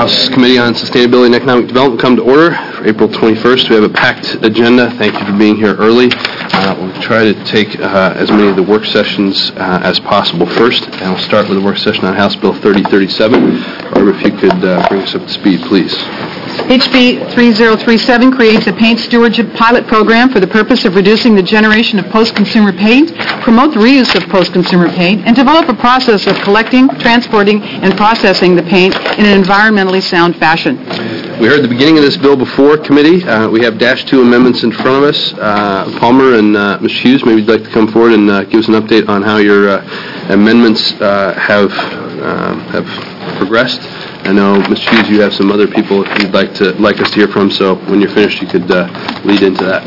House Committee on Sustainability and Economic Development come to order for April 21st. We have a packed agenda. Thank you for being here early. We'll try to take as many of the work sessions as possible first, and we'll start with the work session on House Bill 3037. Barbara, if you could bring us up to speed, please. HB 3037 creates a paint stewardship pilot program for the purpose of reducing the generation of post-consumer paint, promote the reuse of post-consumer paint, and develop a process of collecting, transporting, and processing the paint in an environmentally sound fashion. We heard the beginning of this bill before committee. We have -2 amendments in front of us. Palmer and Ms. Hughes, maybe you'd like to come forward and give us an update on how your amendments have progressed. I know, Ms. Hughes, you have some other people you'd like us to hear from, so when you're finished, you could lead into that.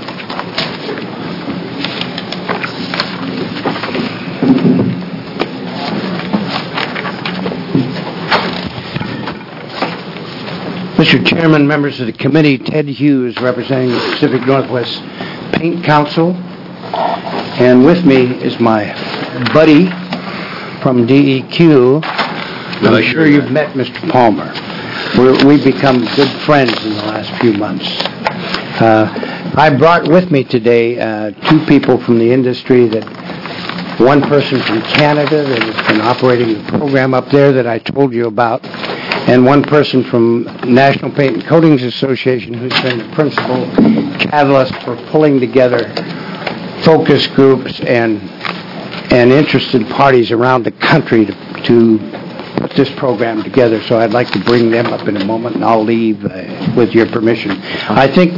Mr. Chairman, members of the committee, Ted Hughes, representing the Pacific Northwest Paint Council, and with me is my buddy from DEQ. I'm sure you've met Mr. Palmer. We've become good friends in the last few months. I brought with me today 2 people from the industry, one person from Canada that has been operating the program up there that I told you about, and one person from National Paint and Coatings Association who's been the principal catalyst for pulling together focus groups and interested parties around the country to put this program together. So I'd like to bring them up in a moment, and I'll leave with your permission. I think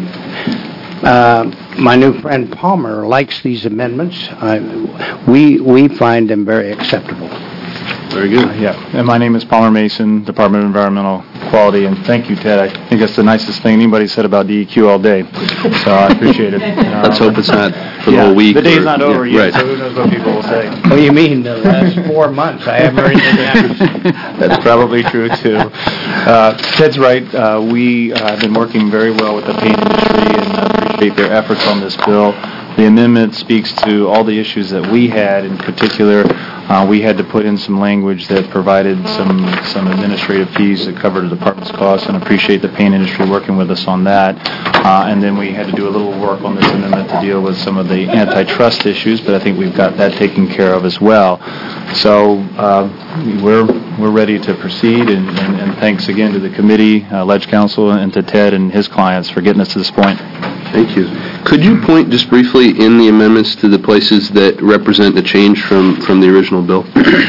my new friend Palmer likes these amendments. We find them very acceptable. Very good. And my name is Palmer Mason, Department of Environmental Quality, and thank you, Ted. I think that's the nicest thing anybody said about DEQ all day, so I appreciate it. Let's hope it's not for the whole week. The day's not over yet, right. So who knows what people will say. Oh, you mean the last 4 months? I haven't heard anything. That's probably true, too. Ted's right. We have been working very well with the paint industry and appreciate their efforts on this bill. The amendment speaks to all the issues that we had. In particular, we had to put in some language that provided some administrative fees that covered the department's costs, and appreciate the paint industry working with us on that. And then we had to do a little work on this amendment to deal with some of the antitrust issues, but I think we've got that taken care of as well. So we're ready to proceed, and thanks again to the committee, Ledge Council, and to Ted and his clients for getting us to this point. Thank you. Could you point just briefly in the amendments to the places that represent a change from the original bill?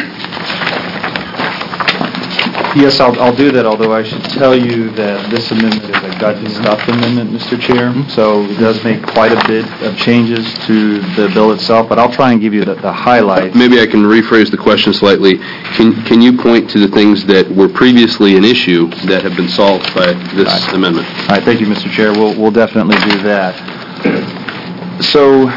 Yes, I'll do that, although I should tell you that this amendment is a gut-stuff amendment, Mr. Chair, so it does make quite a bit of changes to the bill itself, but I'll try and give you the highlights. Maybe I can rephrase the question slightly. Can you point to the things that were previously an issue that have been solved by this amendment? All right, thank you, Mr. Chair. We'll definitely do that. So,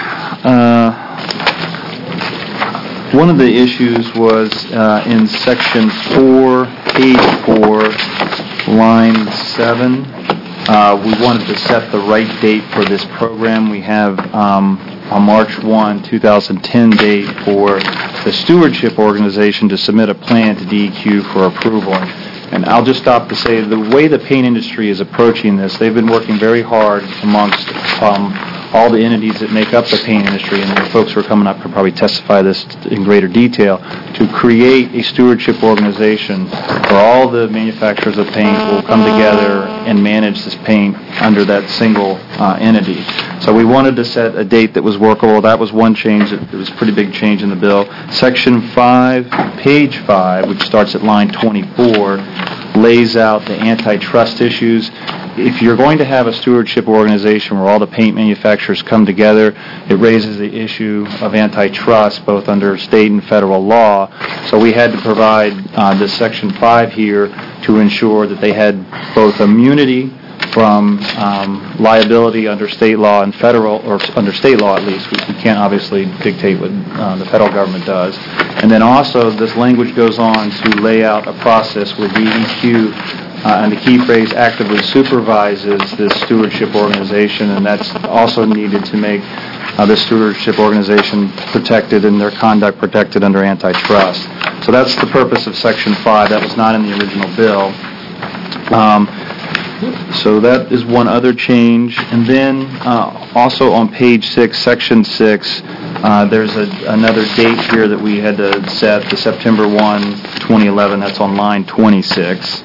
one of the issues was in Section 4, page 4, line 7. We wanted to set the right date for this program. We have a March 1, 2010 date for the stewardship organization to submit a plan to DEQ for approval. And I'll just stop to say the way the paint industry is approaching this, they've been working very hard amongst all the entities that make up the paint industry, and the folks who are coming up can probably testify this in greater detail, to create a stewardship organization where all the manufacturers of paint will come together and manage this paint under that single entity. So we wanted to set a date that was workable. That was one change. It was a pretty big change in the bill. Section 5, page 5, which starts at line 24, lays out the antitrust issues. If you're going to have a stewardship organization where all the paint manufacturers come together, it raises the issue of antitrust both under state and federal law. So we had to provide this Section 5 here to ensure that they had both immunity from liability under state law and federal, or under state law at least. We can't obviously dictate what the federal government does. And then also this language goes on to lay out a process where DEQ and the key phrase actively supervises this stewardship organization, and that's also needed to make the stewardship organization protected and their conduct protected under antitrust. So that's the purpose of Section 5. That was not in the original bill. So that is one other change. And then also on page 6, section 6, there's another date here that we had to set, the September 1, 2011. That's on line 26.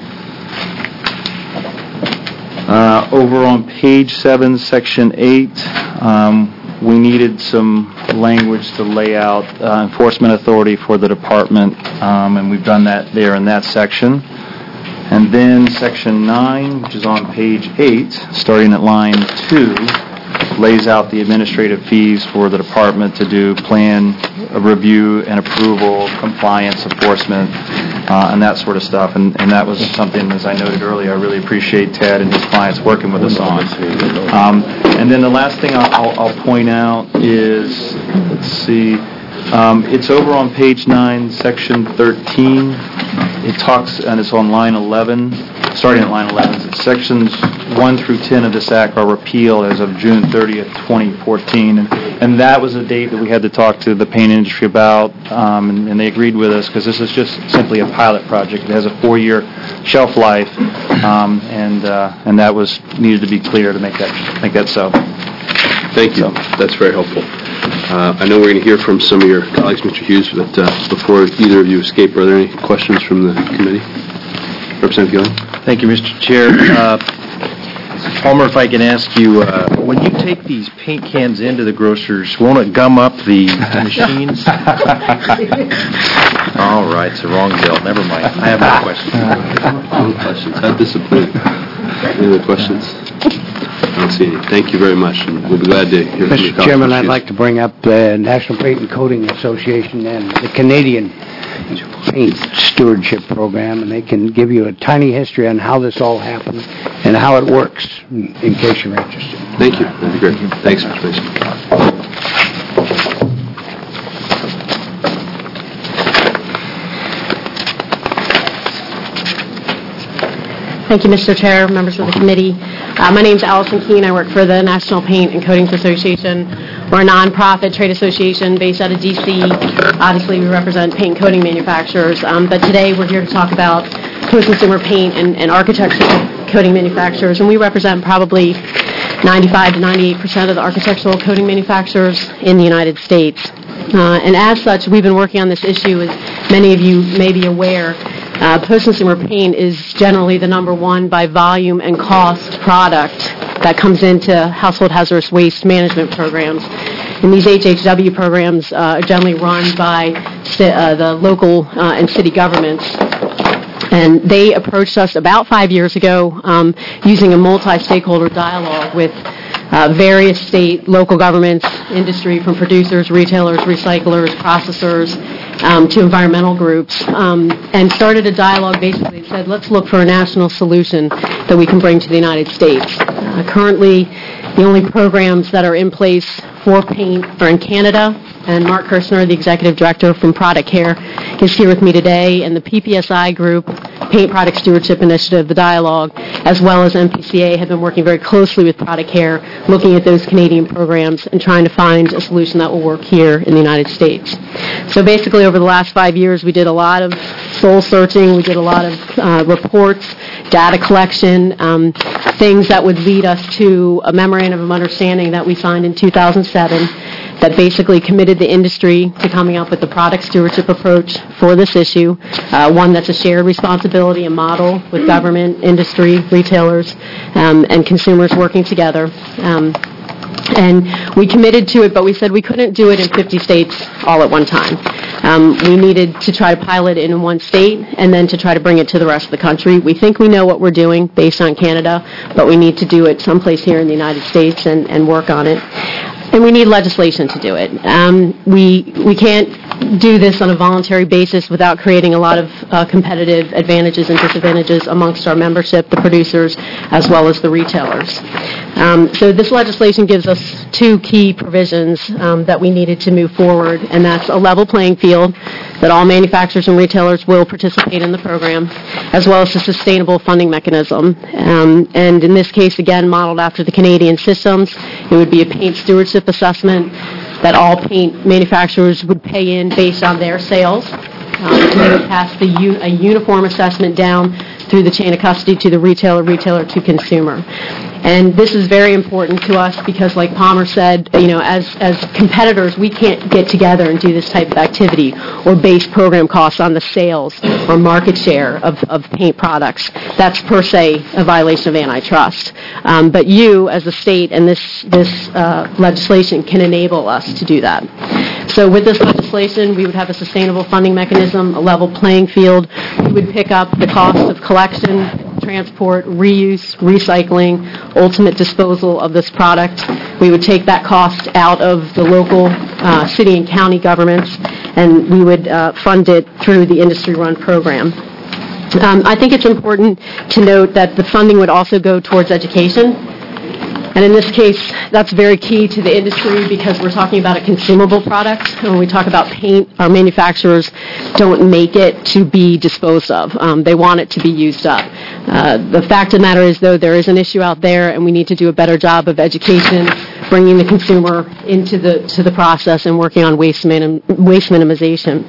Over on page 7, section 8, we needed some language to lay out enforcement authority for the department, and we've done that there in that section. And then section 9, which is on page 8, starting at line 2, lays out the administrative fees for the department to do plan review and approval, compliance, enforcement, and that sort of stuff. And that was something, as I noted earlier, I really appreciate Ted and his clients working with us on. And then the last thing I'll point out is, let's see, it's over on page 9, section 13. It talks, and it's on line 11, starting at line 11. Sections 1 through 10 of this act are repealed as of June 30th, 2014. And that was a date that we had to talk to the paint industry about, and they agreed with us because this is just simply a pilot project. It has a 4-year shelf life, and that was needed to be clear to make that so. Thank you. That's very helpful. I know we're going to hear from some of your colleagues, Mr. Hughes, but before either of you escape, are there any questions from the committee? Representative Gilliam? Thank you, Mr. Chair. Palmer, if I can ask you, when you take these paint cans into the grocers, won't it gum up the machines? All right, it's the wrong bill. Never mind. I have no questions. No questions. How disappointing. Any other questions? I don't see any. Thank you very much, and we'll be glad to hear from you. Mr. Chairman, I'd like to bring up the National Paint and Coating Association and the Canadian Paint Stewardship Program, and they can give you a tiny history on how this all happened and how it works, in case you're interested. Thank you. That'd be great. Thanks, Mr. Mason. Thank you, Mr. Chair, members of the committee. My name is Allison Keene. I work for the National Paint and Coatings Association. We're a nonprofit trade association based out of D.C. Obviously, we represent paint and coating manufacturers, but today we're here to talk about post-consumer paint and architectural coating manufacturers, and we represent probably 95 to 98% of the architectural coating manufacturers in the United States. And as such, we've been working on this issue, as many of you may be aware. Post-consumer paint is generally the number one by volume and cost product that comes into household hazardous waste management programs. And these HHW programs are generally run by the local and city governments. And they approached us about 5 years ago using a multi-stakeholder dialogue with various state, local governments, industry, from producers, retailers, recyclers, processors, to environmental groups, and started a dialogue basically that said, let's look for a national solution that we can bring to the United States. Currently, the only programs that are in place for paint are in Canada, and Mark Kirshner, the Executive Director from Product Care, is here with me today, and the PPSI group, Paint Product Stewardship Initiative, the dialogue, as well as MPCA, have been working very closely with Product Care, looking at those Canadian programs and trying to find a solution that will work here in the United States. So basically, over the last 5 years, we did a lot of soul searching, we did a lot of reports, data collection, things that would lead us to a memorandum of understanding that we signed in 2007 that basically committed the industry to coming up with the product stewardship approach for this issue, one that's a shared responsibility, a model with government, industry, retailers, and consumers working together. And we committed to it, but we said we couldn't do it in 50 states all at one time. We needed to try to pilot it in one state and then to try to bring it to the rest of the country. We think we know what we're doing based on Canada, but we need to do it someplace here in the United States and work on it. And we need legislation to do it. We can't do this on a voluntary basis without creating a lot of competitive advantages and disadvantages amongst our membership, the producers, as well as the retailers. So this legislation gives us two key provisions that we needed to move forward, and that's a level playing field, that all manufacturers and retailers will participate in the program, as well as a sustainable funding mechanism. And in this case, again, modeled after the Canadian systems, it would be a paint stewardship assessment that all paint manufacturers would pay in based on their sales. and they would pass a uniform assessment down through the chain of custody to the retailer to consumer. And this is very important to us because, like Palmer said, as competitors, we can't get together and do this type of activity or base program costs on the sales or market share of paint products. That's per se a violation of antitrust. But you, as a state, and this legislation can enable us to do that. So with this legislation, we would have a sustainable funding mechanism, a level playing field. We would pick up the cost of collection, transport, reuse, recycling, ultimate disposal of this product. We would take that cost out of the local city and county governments, and we would fund it through the industry-run program. I think it's important to note that the funding would also go towards education. And in this case, that's very key to the industry because we're talking about a consumable product. When we talk about paint, our manufacturers don't make it to be disposed of. They want it to be used up. The fact of the matter is, though, there is an issue out there, and we need to do a better job of education, bringing the consumer into the process and working on waste minimization.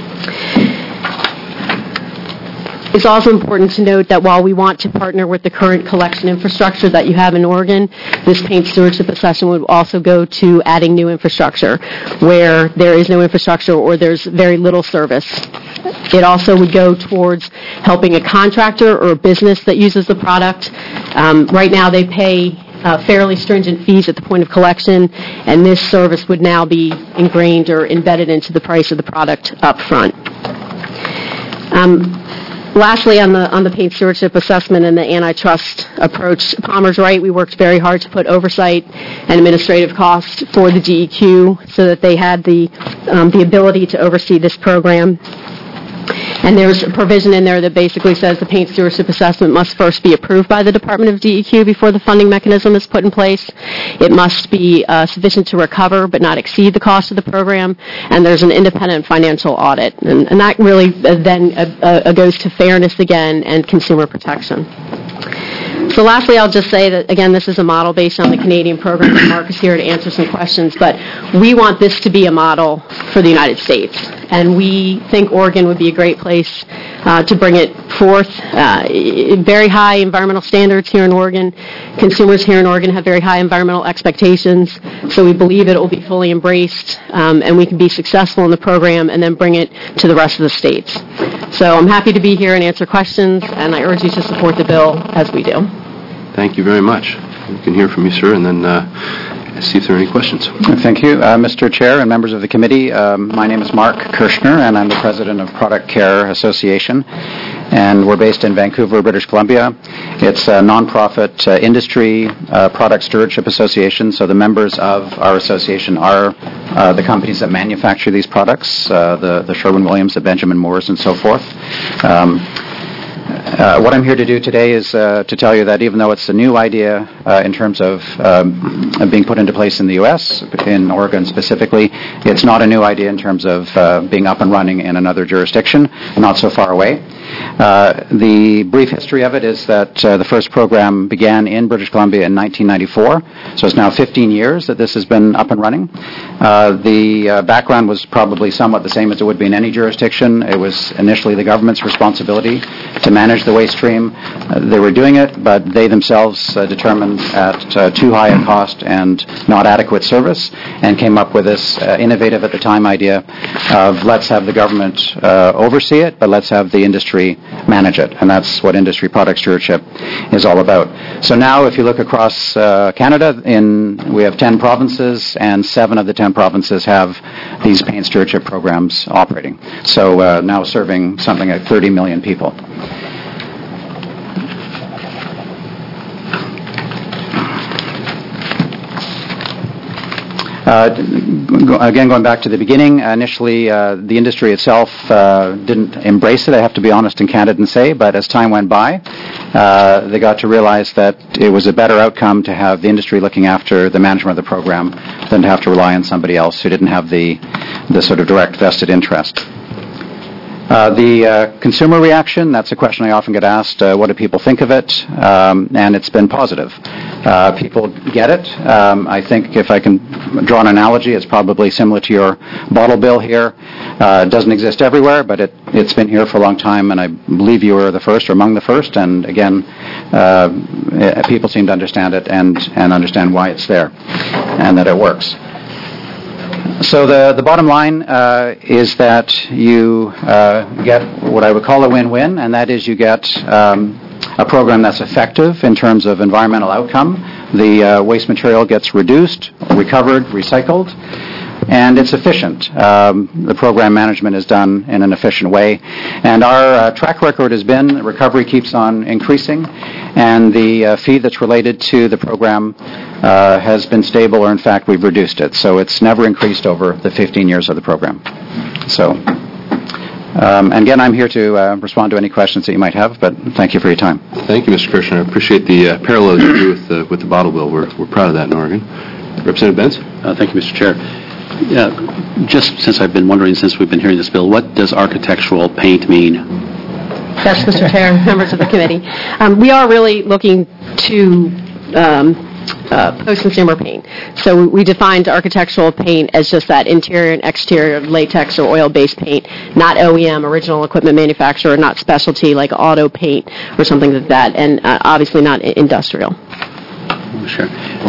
It's also important to note that while we want to partner with the current collection infrastructure that you have in Oregon, this paint stewardship assessment would also go to adding new infrastructure where there is no infrastructure or there's very little service. It also would go towards helping a contractor or a business that uses the product. Right now they pay fairly stringent fees at the point of collection, and this service would now be ingrained or embedded into the price of the product up front. Lastly, on the paint stewardship assessment and the antitrust approach, Palmer's right. We worked very hard to put oversight and administrative costs for the DEQ so that they had the ability to oversee this program. And there's a provision in there that basically says the paint stewardship assessment must first be approved by the Department of DEQ before the funding mechanism is put in place. It must be sufficient to recover but not exceed the cost of the program. And there's an independent financial audit. And that really then goes to fairness again and consumer protection. So lastly, I'll just say that, again, this is a model based on the Canadian program, and Mark is here to answer some questions, but we want this to be a model for the United States, and we think Oregon would be a great place to bring it forth. Very high environmental standards here in Oregon. Consumers here in Oregon have very high environmental expectations, so we believe it will be fully embraced, and we can be successful in the program and then bring it to the rest of the states. So I'm happy to be here and answer questions, and I urge you to support the bill as we do. Thank you very much. We can hear from you, sir, and then see if there are any questions. Thank you, Mr. Chair and members of the committee. My name is Mark Kirshner, and I'm the president of Product Care Association, and we're based in Vancouver, British Columbia. It's a nonprofit industry product stewardship association, so the members of our association are the companies that manufacture these products, the Sherwin-Williams, the Benjamin Moores, and so forth. What I'm here to do today is to tell you that even though it's a new idea in terms of being put into place in the U.S., in Oregon specifically, it's not a new idea in terms of being up and running in another jurisdiction, not so far away. The brief history of it is that the first program began in British Columbia in 1994, so it's now 15 years that this has been up and running. The background was probably somewhat the same as it would be in any jurisdiction. It was initially the government's responsibility to manage the waste stream. They were doing it, but they themselves determined at too high a cost and not adequate service, and came up with this innovative at the time idea of let's have the government oversee it, but let's have the industry manage it, and that's what industry product stewardship is all about. So now if you look across Canada, we have 10 provinces, and 7 of the 10 provinces have these paint stewardship programs operating. So now serving something like 30 million people. Again, going back to the beginning, initially the industry itself didn't embrace it, I have to be honest and candid and say, but as time went by, they got to realize that it was a better outcome to have the industry looking after the management of the program than to have to rely on somebody else who didn't have the sort of direct vested interest. The consumer reaction, that's a question I often get asked, what do people think of it? And it's been positive. People get it. I think if I can draw an analogy, it's probably similar to your bottle bill here. It doesn't exist everywhere, but it's been here for a long time, and I believe you were the first or among the first. And again, people seem to understand it and understand why it's there and that it works. So the bottom line is that you get what I would call a win-win, and that is you get a program that's effective in terms of environmental outcome. The waste material gets reduced, recovered, recycled, and it's efficient. The program management is done in an efficient way. And our track record has been that recovery keeps on increasing, and the fee that's related to the program has been stable, or in fact, we've reduced it. So it's never increased over the 15 years of the program. So, and again, I'm here to respond to any questions that you might have, but thank you for your time. Thank you, Mr. Kirshner. I appreciate the parallels you drew with the bottle bill. We're proud of that in Oregon. Representative Benz? Thank you, Mr. Chair. Just since I've been wondering, since we've been hearing this bill, what does architectural paint mean? Yes, Mr. Chair, members of the committee. We are really looking to post-consumer paint. So we defined architectural paint as just that interior and exterior latex or oil-based paint, not OEM, original equipment manufacturer, not specialty like auto paint or something like that, and obviously not industrial. Sure.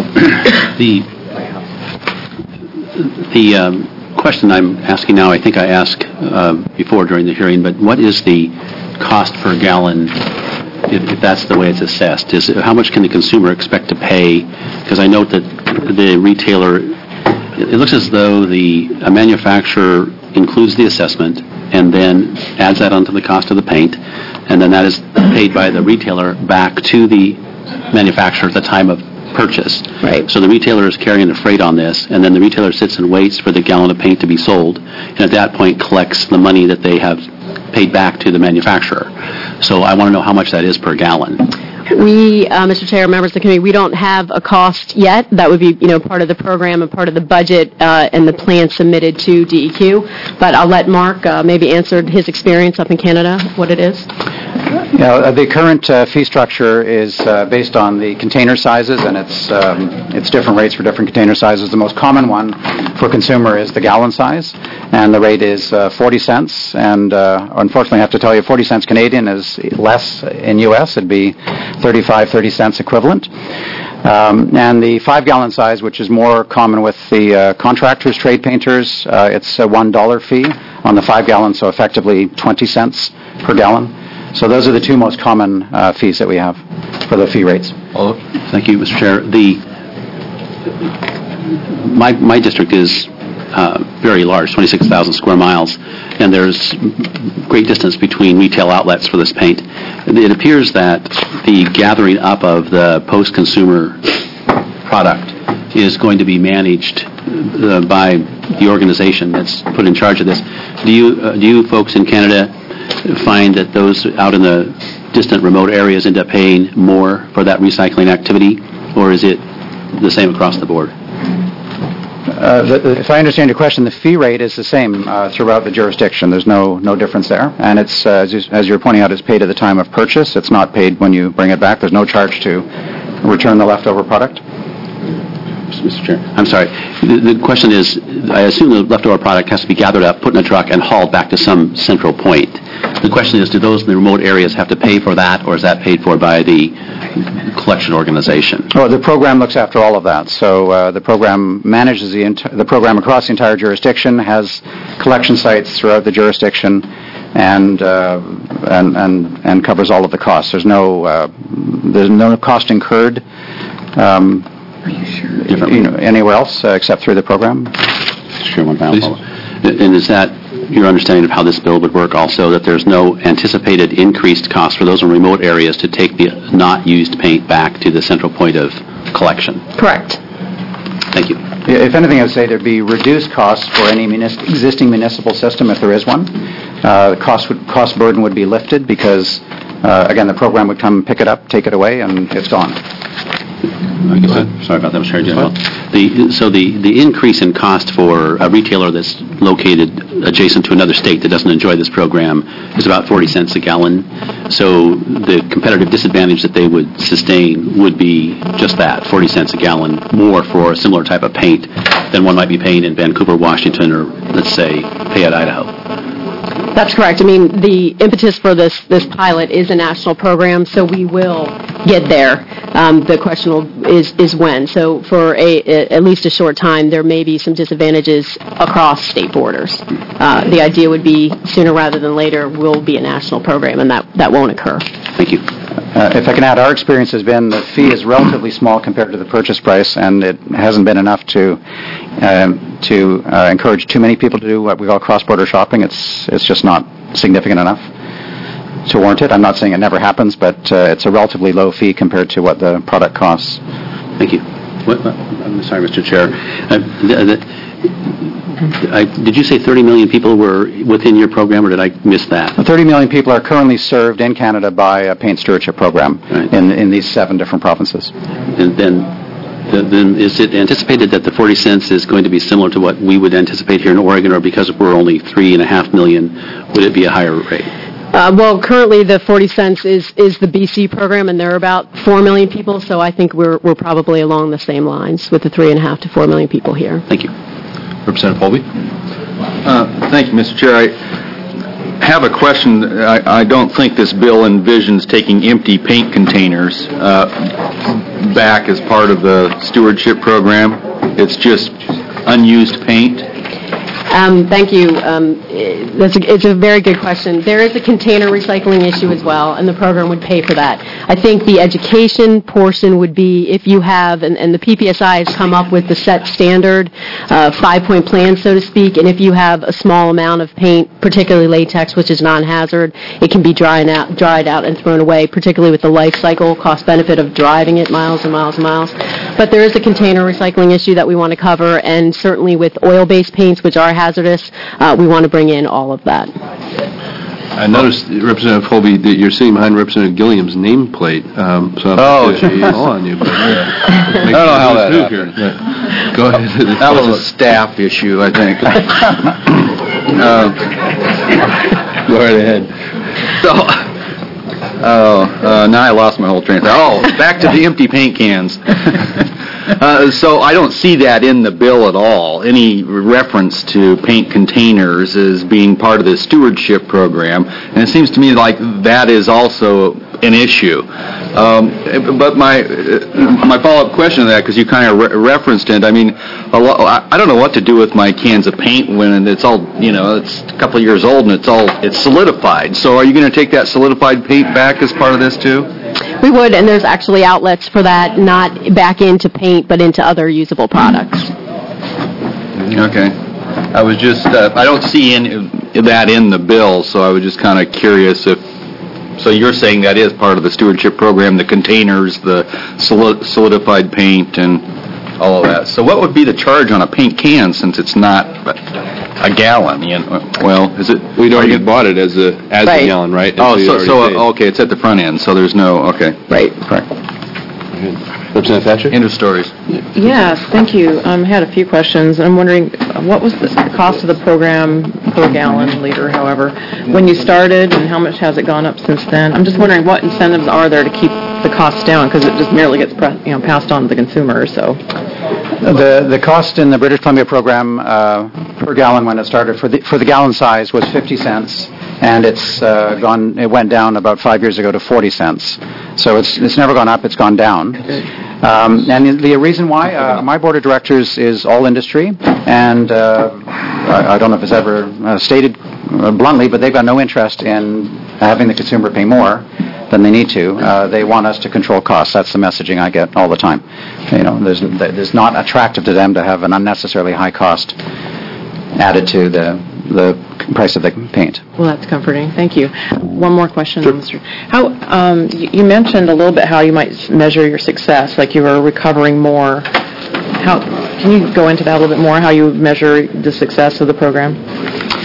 The question I'm asking now, I think I asked before during the hearing, but what is the cost per gallon, if that's the way it's assessed? How much can the consumer expect to pay? Because I note that the retailer, it looks as though a manufacturer includes the assessment and then adds that onto the cost of the paint, and then that is paid by the retailer back to the manufacturer at the time of purchase. Right. So the retailer is carrying the freight on this, and then the retailer sits and waits for the gallon of paint to be sold, and at that point collects the money that they have paid back to the manufacturer. So I want to know how much that is per gallon. We, Mr. Chair, members of the committee, we don't have a cost yet. That would be, part of the program and part of the budget and the plan submitted to DEQ. But I'll let Mark maybe answer his experience up in Canada, what it is. The current fee structure is based on the container sizes, and it's different rates for different container sizes. The most common one for consumer is the gallon size, and the rate is 40 cents. And unfortunately, I have to tell you, 40 cents Canadian is less in U.S. It'd be 30 cents equivalent. And the 5-gallon size, which is more common with the contractors, trade painters, it's a $1 fee on the 5-gallon, so effectively 20 cents per gallon. So those are the two most common fees that we have for the fee rates. Thank you, Mr. Chair. My district is very large, 26,000 square miles, and there's great distance between retail outlets for this paint. It appears that the gathering up of the post-consumer product is going to be managed by the organization that's put in charge of this. Do you folks in Canada find that those out in the distant remote areas end up paying more for that recycling activity, or is it the same across the board? If I understand your question, the fee rate is the same throughout the jurisdiction. There's no difference there. And it's, as you're pointing out, it's paid at the time of purchase. It's not paid when you bring it back. There's no charge to return the leftover product. Mr. Chair, I'm sorry. The question is, I assume the leftover product has to be gathered up, put in a truck, and hauled back to some central point. The question is, do those in the remote areas have to pay for that, or is that paid for by the collection organization? Oh, the program looks after all of that. So the program manages the program across the entire jurisdiction, has collection sites throughout the jurisdiction, and covers all of the costs. There's no cost incurred. Are you sure? Anywhere else except through the program? Sure, one final follow-up. And is that your understanding of how this bill would work also, that there's no anticipated increased cost for those in remote areas to take the not used paint back to the central point of collection? Correct. Thank you. If anything, I would say there'd be reduced costs for any existing municipal system if there is one. The cost burden would be lifted because, again, the program would come pick it up, take it away, and it's gone. Sorry about that, Mr. General. The increase in cost for a retailer that's located adjacent to another state that doesn't enjoy this program is about 40 cents a gallon. So the competitive disadvantage that they would sustain would be just that, 40 cents a gallon more for a similar type of paint than one might be paying in Vancouver, Washington, or let's say Fayette, Idaho. That's correct. I mean, the impetus for this pilot is a national program, so we will get there. The question is when. So for at least a short time, there may be some disadvantages across state borders. The idea would be sooner rather than later will be a national program, and that won't occur. Thank you. If I can add, our experience has been the fee is relatively small compared to the purchase price, and it hasn't been enough to encourage too many people to do what we call cross-border shopping. It's just not significant enough to warrant it. I'm not saying it never happens, but it's a relatively low fee compared to what the product costs. Thank you. I'm sorry, Mr. Chair. Did you say 30 million people were within your program, or did I miss that? 30 million people are currently served in Canada by a paint stewardship program in these 7 different provinces. And then is it anticipated that the 40 cents is going to be similar to what we would anticipate here in Oregon, or because we're only 3.5 million, would it be a higher rate? Well, currently the 40 cents is the BC program, and there are about 4 million people, so I think we're probably along the same lines with the 3.5 to 4 million people here. Thank you. Representative Colby? Thank you, Mr. Chair. I have a question. I don't think this bill envisions taking empty paint containers back as part of the stewardship program. It's just unused paint. Thank you. It's a very good question. There is a container recycling issue as well, and the program would pay for that. I think the education portion would be if you have, and the PPSI has come up with the set standard 5-point plan, so to speak, and if you have a small amount of paint, particularly latex, which is non-hazard, it can be dried out and thrown away, particularly with the life cycle cost-benefit of driving it miles and miles and miles. But there is a container recycling issue that we want to cover, and certainly with oil-based paints, which are hazardous, we want to bring in all of that. I noticed, Representative Colby, that you're sitting behind Representative Gilliam's nameplate. On you, but I don't know how that happened. Go ahead. That was a staff issue, I think. Go right ahead. Now I lost my whole train of thought. Back to the empty paint cans. So I don't see that in the bill at all. Any reference to paint containers as being part of the stewardship program, and it seems to me like that is also an issue. But my follow-up question to that, because you kind of referenced it, I mean, I don't know what to do with my cans of paint when it's all, it's a couple of years old and it's solidified. So are you going to take that solidified paint back as part of this too? We would, and there's actually outlets for that, not back into paint, but into other usable products. Okay. I was just, I don't see that in the bill, so I was just kind of curious if, so you're saying that is part of the stewardship program, the containers, the solidified paint, and all of that. So what would be the charge on a paint can since it's not a gallon? Well, is it? We'd already bought it as a gallon, right? Okay, it's at the front end, so there's no, okay. Right. Representative Thatcher? End of stories. Yes, thank you. I had a few questions. I'm wondering, what was the cost of the program per gallon, liter, however, when you started, and how much has it gone up since then? I'm just wondering what incentives are there to keep the costs down, because it just merely gets passed on to the consumer. So, the cost in the British Columbia program per gallon when it started for the gallon size was 50 cents, and it went down about 5 years ago to 40 cents. So it's never gone up; it's gone down. And the reason why my board of directors is all industry, and I don't know if it's ever stated bluntly, but they've got no interest in having the consumer pay more than they need to. They want us to control costs. That's the messaging I get all the time. There's not attractive to them to have an unnecessarily high cost added to the price of the paint. Well, that's comforting. Thank you. One more question, Mr. How you mentioned a little bit how you might measure your success, like you were recovering more. Can you go into that a little bit more? How you measure the success of the program?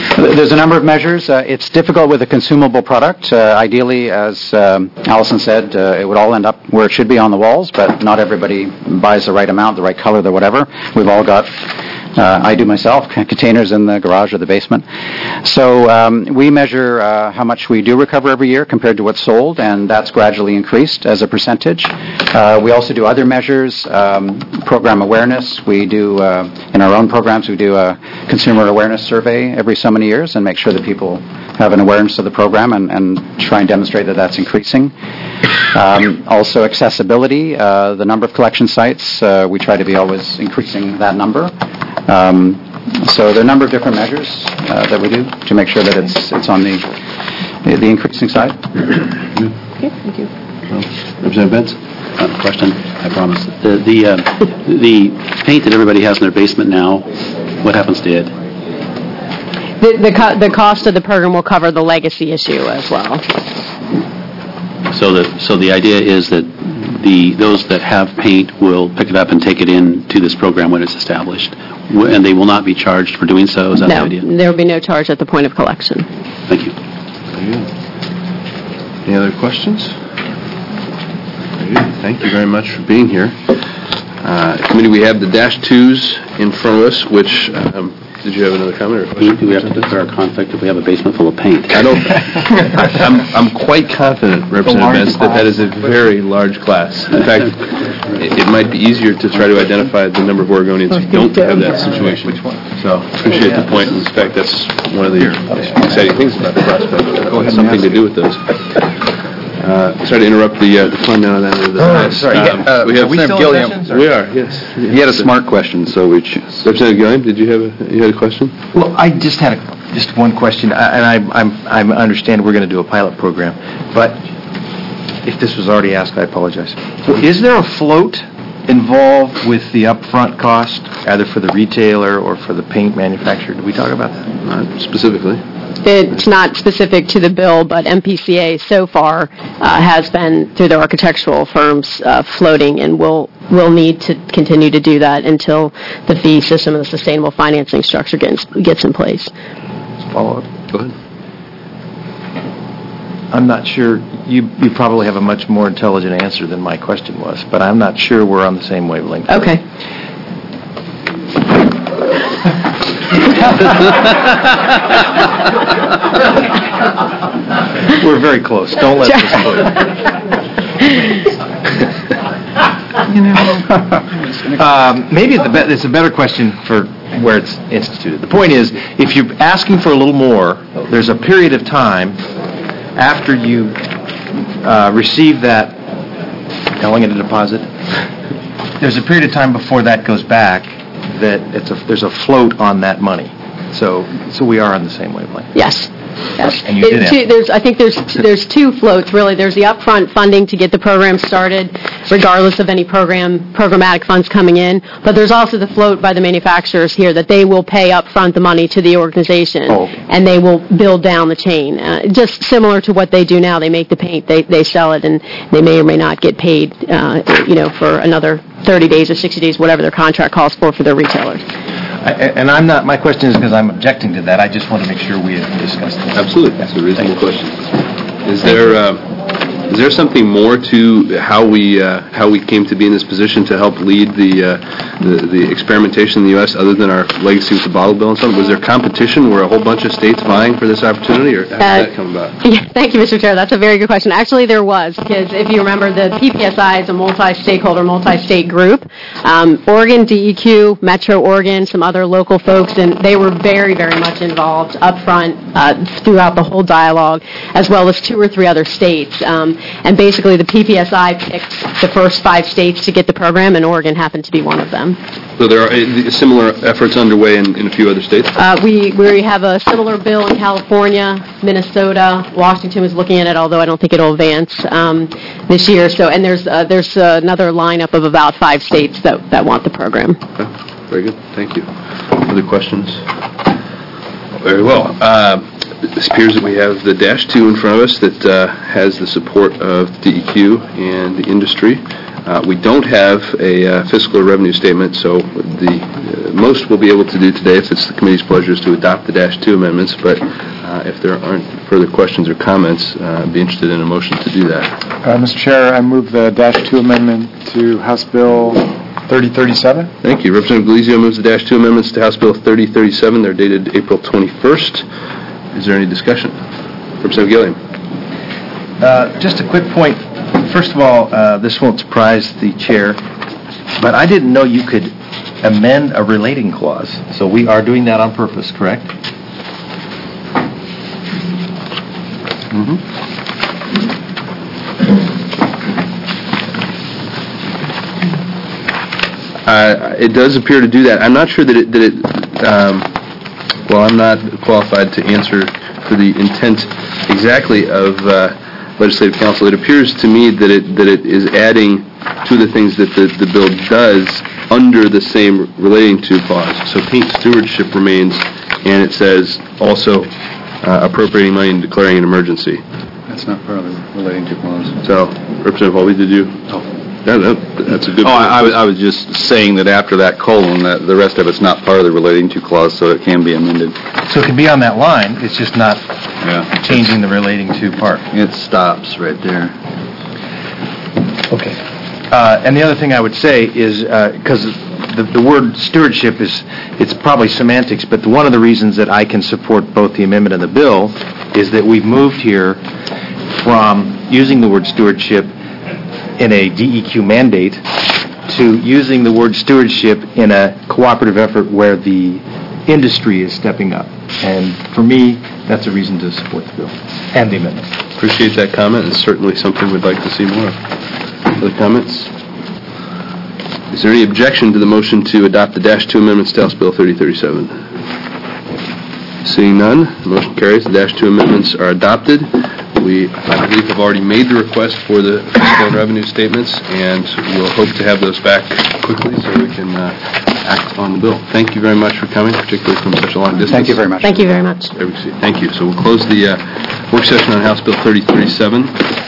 There's a number of measures. It's difficult with a consumable product. Ideally, as Allison said, it would all end up where it should be on the walls, but not everybody buys the right amount, the right color, the whatever. We've all got, I do myself, containers in the garage or the basement. So we measure how much we do recover every year compared to what's sold, and that's gradually increased as a percentage. We also do other measures, program awareness. We do, in our own programs, we do a consumer awareness survey every so many years and make sure that people have an awareness of the program and try and demonstrate that that's increasing. Also accessibility, the number of collection sites, we try to be always increasing that number. So there are a number of different measures that we do to make sure that it's on the increasing side. Okay, thank you. Representative Benz? Question, I promise. The paint that everybody has in their basement now, what happens to it? The cost of the program will cover the legacy issue as well. So the idea is that those that have paint will pick it up and take it in to this program when it's established, and they will not be charged for doing so. Is that the idea? No, there will be no charge at the point of collection. Thank you. Very good. Any other questions? Very good. Thank you very much for being here. Committee, we have the -2s in front of us, which, did you have another comment or question? Do we have to declare a conflict if we have a basement full of paint? I don't, I'm quite confident, Representative Benz, that is a very large class. In fact, it might be easier to try to identify the number of Oregonians who don't have that situation. So, appreciate the point. In fact, that's one of the exciting things about the prospect. Something to do with those. Sorry to interrupt the fun now. Sorry. We have Representative Gilliam. We are, yes. He had a smart question, so we choose. Representative Gilliam, did you had a question? Well, I just had just one question, and I understand we're going to do a pilot program, but if this was already asked, I apologize. Well, is there a float involved with the upfront cost, either for the retailer or for the paint manufacturer? Did we talk about that? Not specifically. It's not specific to the bill, but MPCA so far has been, through the architectural firms, floating, and will need to continue to do that until the fee system and the sustainable financing structure gets in place. Follow up. Go ahead. I'm not sure, you probably have a much more intelligent answer than my question was, but I'm not sure we're on the same wavelength. Okay. We're very close. Don't let this go. Maybe it's a better question for where it's instituted. The point is, if you're asking for a little more, there's a period of time after you receive that, calling it a deposit, there's a period of time before that goes back that there's a float on that money. So we are on the same wavelength. Yes. And you did I think there's two floats, really. There's the upfront funding to get the program started, regardless of any programmatic funds coming in. But there's also the float by the manufacturers here that they will pay upfront the money to the organization, and they will build down the chain. Just similar to what they do now. They make the paint, they sell it, and they may or may not get paid, for another 30 days or 60 days, whatever their contract calls for their retailers. My question is because I'm objecting to that. I just want to make sure we have discussed that. Absolutely. That's a reasonable question. Is there something more to how we came to be in this position to help lead the experimentation in the U.S. other than our legacy with the bottle bill and something? Was there competition? Were a whole bunch of states vying for this opportunity, or how did that come about? Yeah, thank you, Mr. Chair. That's a very good question. Actually, there was, because if you remember, the PPSI is a multi-stakeholder, multi-state group. Oregon, DEQ, Metro Oregon, some other local folks, and they were very, very much involved up front throughout the whole dialogue, as well as 2 or 3 other states. And basically, the PPSI picked the first 5 states to get the program, and Oregon happened to be one of them. So there are similar efforts underway in a few other states? We have a similar bill in California, Minnesota. Washington was looking at it, although I don't think it'll advance this year. And there's another lineup of about 5 states that want the program. Okay. Very good. Thank you. Other questions? Very well. It appears that we have the -2 in front of us that has the support of DEQ and the industry. We don't have a fiscal or revenue statement, so the most we'll be able to do today, if it's the committee's pleasure, is to adopt the Dash 2 amendments, but if there aren't further questions or comments, I'd be interested in a motion to do that. Mr. Chair, I move the Dash 2 amendment to House Bill 3037. Thank you. Representative Galizio moves the Dash 2 amendments to House Bill 3037. They're dated April 21st. Is there any discussion? Representative Gilliam. Just a quick point. First of all, this won't surprise the chair, but I didn't know you could amend a relating clause. So we are doing that on purpose, correct? It does appear to do that. I'm not sure that it well, I'm not qualified to answer for the intent exactly of Legislative Council. It appears to me that it is adding to the things that the bill does under the same relating to clause. So paint stewardship remains, and it says also appropriating money and declaring an emergency. That's not part of the relating to clause. So, Representative Hallby, did you? That's a good point. I was just saying that after that colon, that the rest of it's not part of the relating to clause, so it can be amended. So it can be on that line, it's just not changing the relating to part. It stops right there. Okay. And the other thing I would say is, because the word stewardship it's probably semantics, but one of the reasons that I can support both the amendment and the bill is that we've moved here from using the word stewardship in a DEQ mandate to using the word stewardship in a cooperative effort where the industry is stepping up. And for me, that's a reason to support the bill and the amendment. Appreciate that comment. It's certainly something we'd like to see more of. Other comments? Is there any objection to the motion to adopt the Dash 2 amendments to House Bill 3037? Seeing none, the motion carries. The Dash 2 amendments are adopted. We, I believe, have already made the request for the fiscal and revenue statements, and we'll hope to have those back quickly so we can act on the bill. Thank you very much for coming, particularly from such a long distance. Thank you very much. Thank you very much. Thank you. So we'll close the work session on House Bill 3037.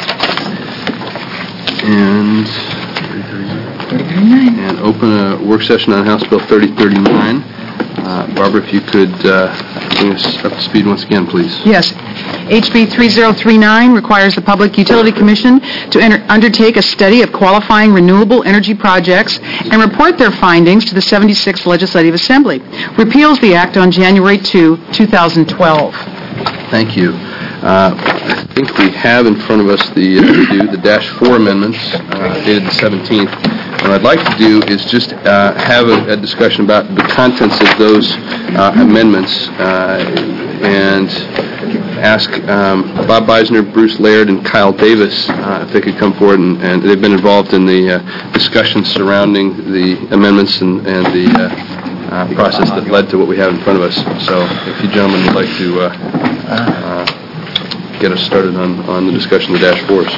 And open a work session on House Bill 3039. Barbara, if you could bring us up to speed once again, please. Yes. HB 3039 requires the Public Utility Commission to undertake a study of qualifying renewable energy projects and report their findings to the 76th Legislative Assembly. Repeals the act on January 2, 2012. Thank you. I think we have in front of us the Dash 4 amendments dated the 17th. What I'd like to do is just have a discussion about the contents of those amendments and ask Bob Beisner, Bruce Laird, and Kyle Davis if they could come forward, and they've been involved in the discussions surrounding the amendments and the process that led to what we have in front of us. So if you gentlemen would like to get us started on the discussion of the Dash 4s.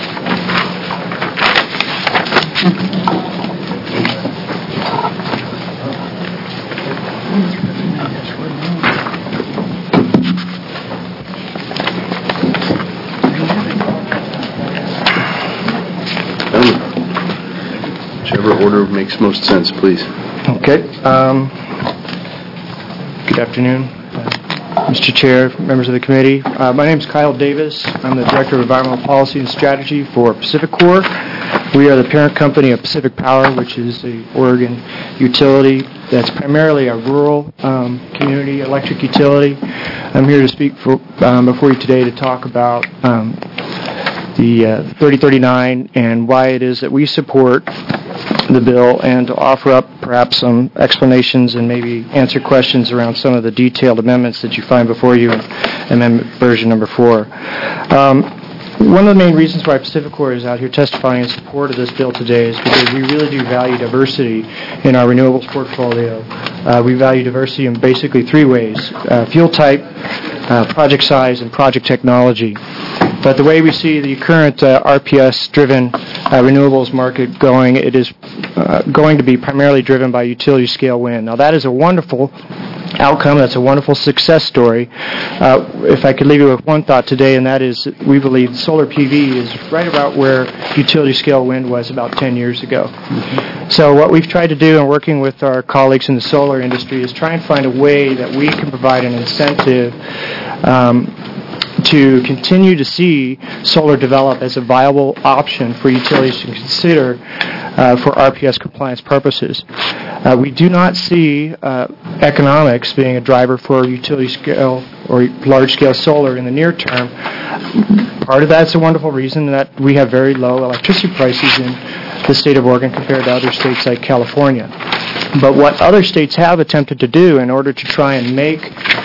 Whichever order makes most sense, please. Okay. Good afternoon, Mr. Chair, members of the committee. My name is Kyle Davis. I'm the Director of Environmental Policy and Strategy for PacifiCorp. We are the parent company of Pacific Power, which is the Oregon utility that's primarily a rural community electric utility. I'm here to speak before you today to talk about the 3039 and why it is that we support the bill, and to offer up perhaps some explanations and maybe answer questions around some of the detailed amendments that you find before you in amendment version number 4. One of the main reasons why PacifiCorp is out here testifying in support of this bill today is because we really do value diversity in our renewables portfolio. We value diversity in basically 3 ways: fuel type, project size, and project technology. But the way we see the current RPS-driven renewables market going, it is going to be primarily driven by utility-scale wind. Now, that is a wonderful outcome. That's a wonderful success story. If I could leave you with one thought today, and that is that we believe solar PV is right about where utility-scale wind was about 10 years ago. So what we've tried to do in working with our colleagues in the solar industry is try and find a way that we can provide an incentive to continue to see solar develop as a viable option for utilities to consider for RPS compliance purposes. We do not see economics being a driver for utility scale or large-scale solar in the near term. Part of that's a wonderful reason that we have very low electricity prices in the state of Oregon compared to other states like California. But what other states have attempted to do in order to try and make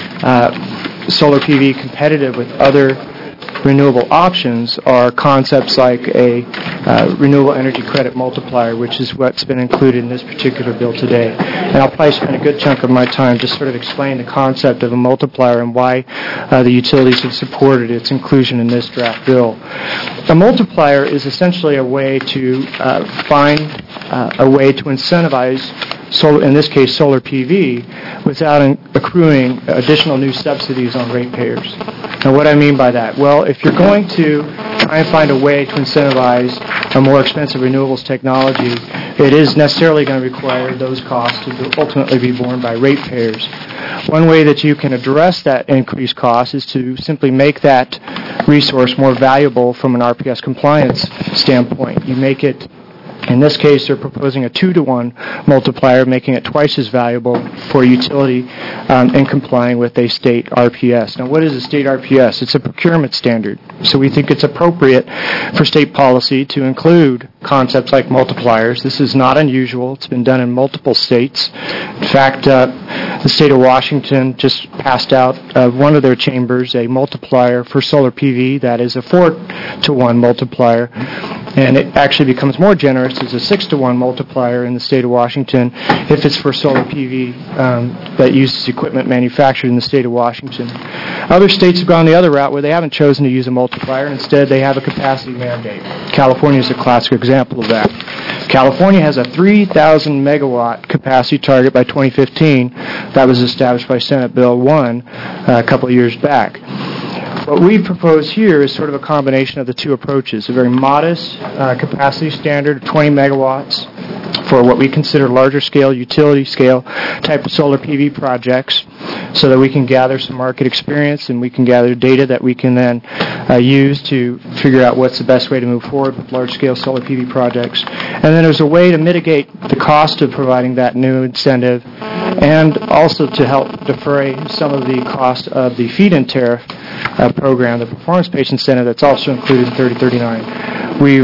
solar PV competitive with other renewable options are concepts like a renewable energy credit multiplier, which is what's been included in this particular bill today. And I'll probably spend a good chunk of my time just sort of explaining the concept of a multiplier and why the utilities have supported its inclusion in this draft bill. A multiplier is essentially a way to find a way to incentivize solar, in this case solar PV, without accruing additional new subsidies on ratepayers. Now what I mean by that? Well, if you're going to try and find a way to incentivize a more expensive renewables technology, it is necessarily going to require those costs to ultimately be borne by ratepayers. One way that you can address that increased cost is to simply make that resource more valuable from an RPS compliance standpoint. You make it, in this case, they're proposing a 2-to-1 multiplier, making it twice as valuable for a utility in complying with a state RPS. Now, what is a state RPS? It's a procurement standard. So we think it's appropriate for state policy to include concepts like multipliers. This is not unusual. It's been done in multiple states. In fact, the state of Washington just passed out of one of their chambers a multiplier for solar PV that is a 4-to-1 multiplier. And it actually becomes more generous as a 6-to-1 multiplier in the state of Washington if it's for solar PV that uses equipment manufactured in the state of Washington. Other states have gone the other route where they haven't chosen to use a multiplier. Instead, they have a capacity mandate. California is a classic example of that. California has a 3,000 megawatt capacity target by 2015 that was established by Senate Bill 1 a couple of years back. What we propose here is sort of a combination of the two approaches, a very modest capacity standard of 20 megawatts for what we consider larger scale, utility scale type of solar PV projects so that we can gather some market experience and we can gather data that we can then use to figure out what's the best way to move forward with large scale solar PV projects. And then there's a way to mitigate the cost of providing that new incentive and also to help defray some of the cost of the feed-in tariff program, the performance-based incentive that's also included in 3039. We've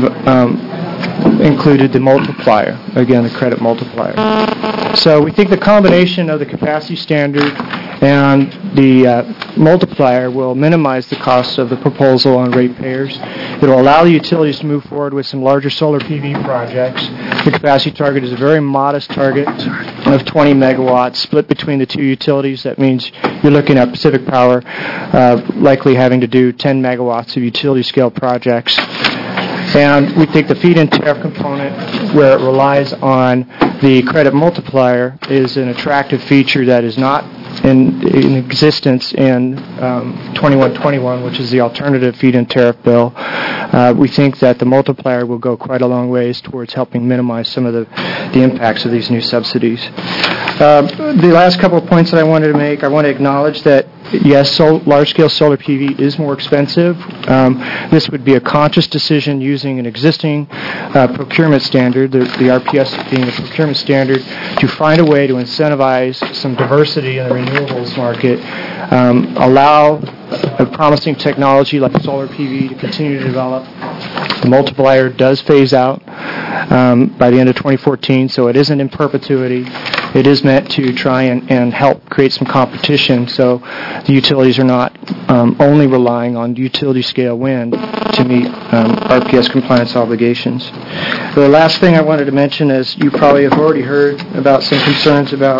included the multiplier, again, the credit multiplier. So we think the combination of the capacity standard and the multiplier will minimize the costs of the proposal on ratepayers. It will allow the utilities to move forward with some larger solar PV projects. The capacity target is a very modest target of 20 megawatts split between the two utilities. That means you're looking at Pacific Power likely having to do 10 megawatts of utility scale projects. And we think the feed-in tariff component, where it relies on the credit multiplier, is an attractive feature that is not in existence in 2121, which is the alternative feed-in tariff bill. We think that the multiplier will go quite a long ways towards helping minimize some of the impacts of these new subsidies. The last couple of points that I wanted to make, I want to acknowledge that yes, large-scale solar PV is more expensive. This would be a conscious decision using an existing procurement standard, the RPS being the procurement standard, to find a way to incentivize some diversity in the renewables market, allow a promising technology like solar PV to continue to develop. The multiplier does phase out by the end of 2014, so it isn't in perpetuity. It is meant to try and help create some competition so the utilities are not only relying on utility-scale wind to meet RPS compliance obligations. The last thing I wanted to mention is you probably have already heard about some concerns about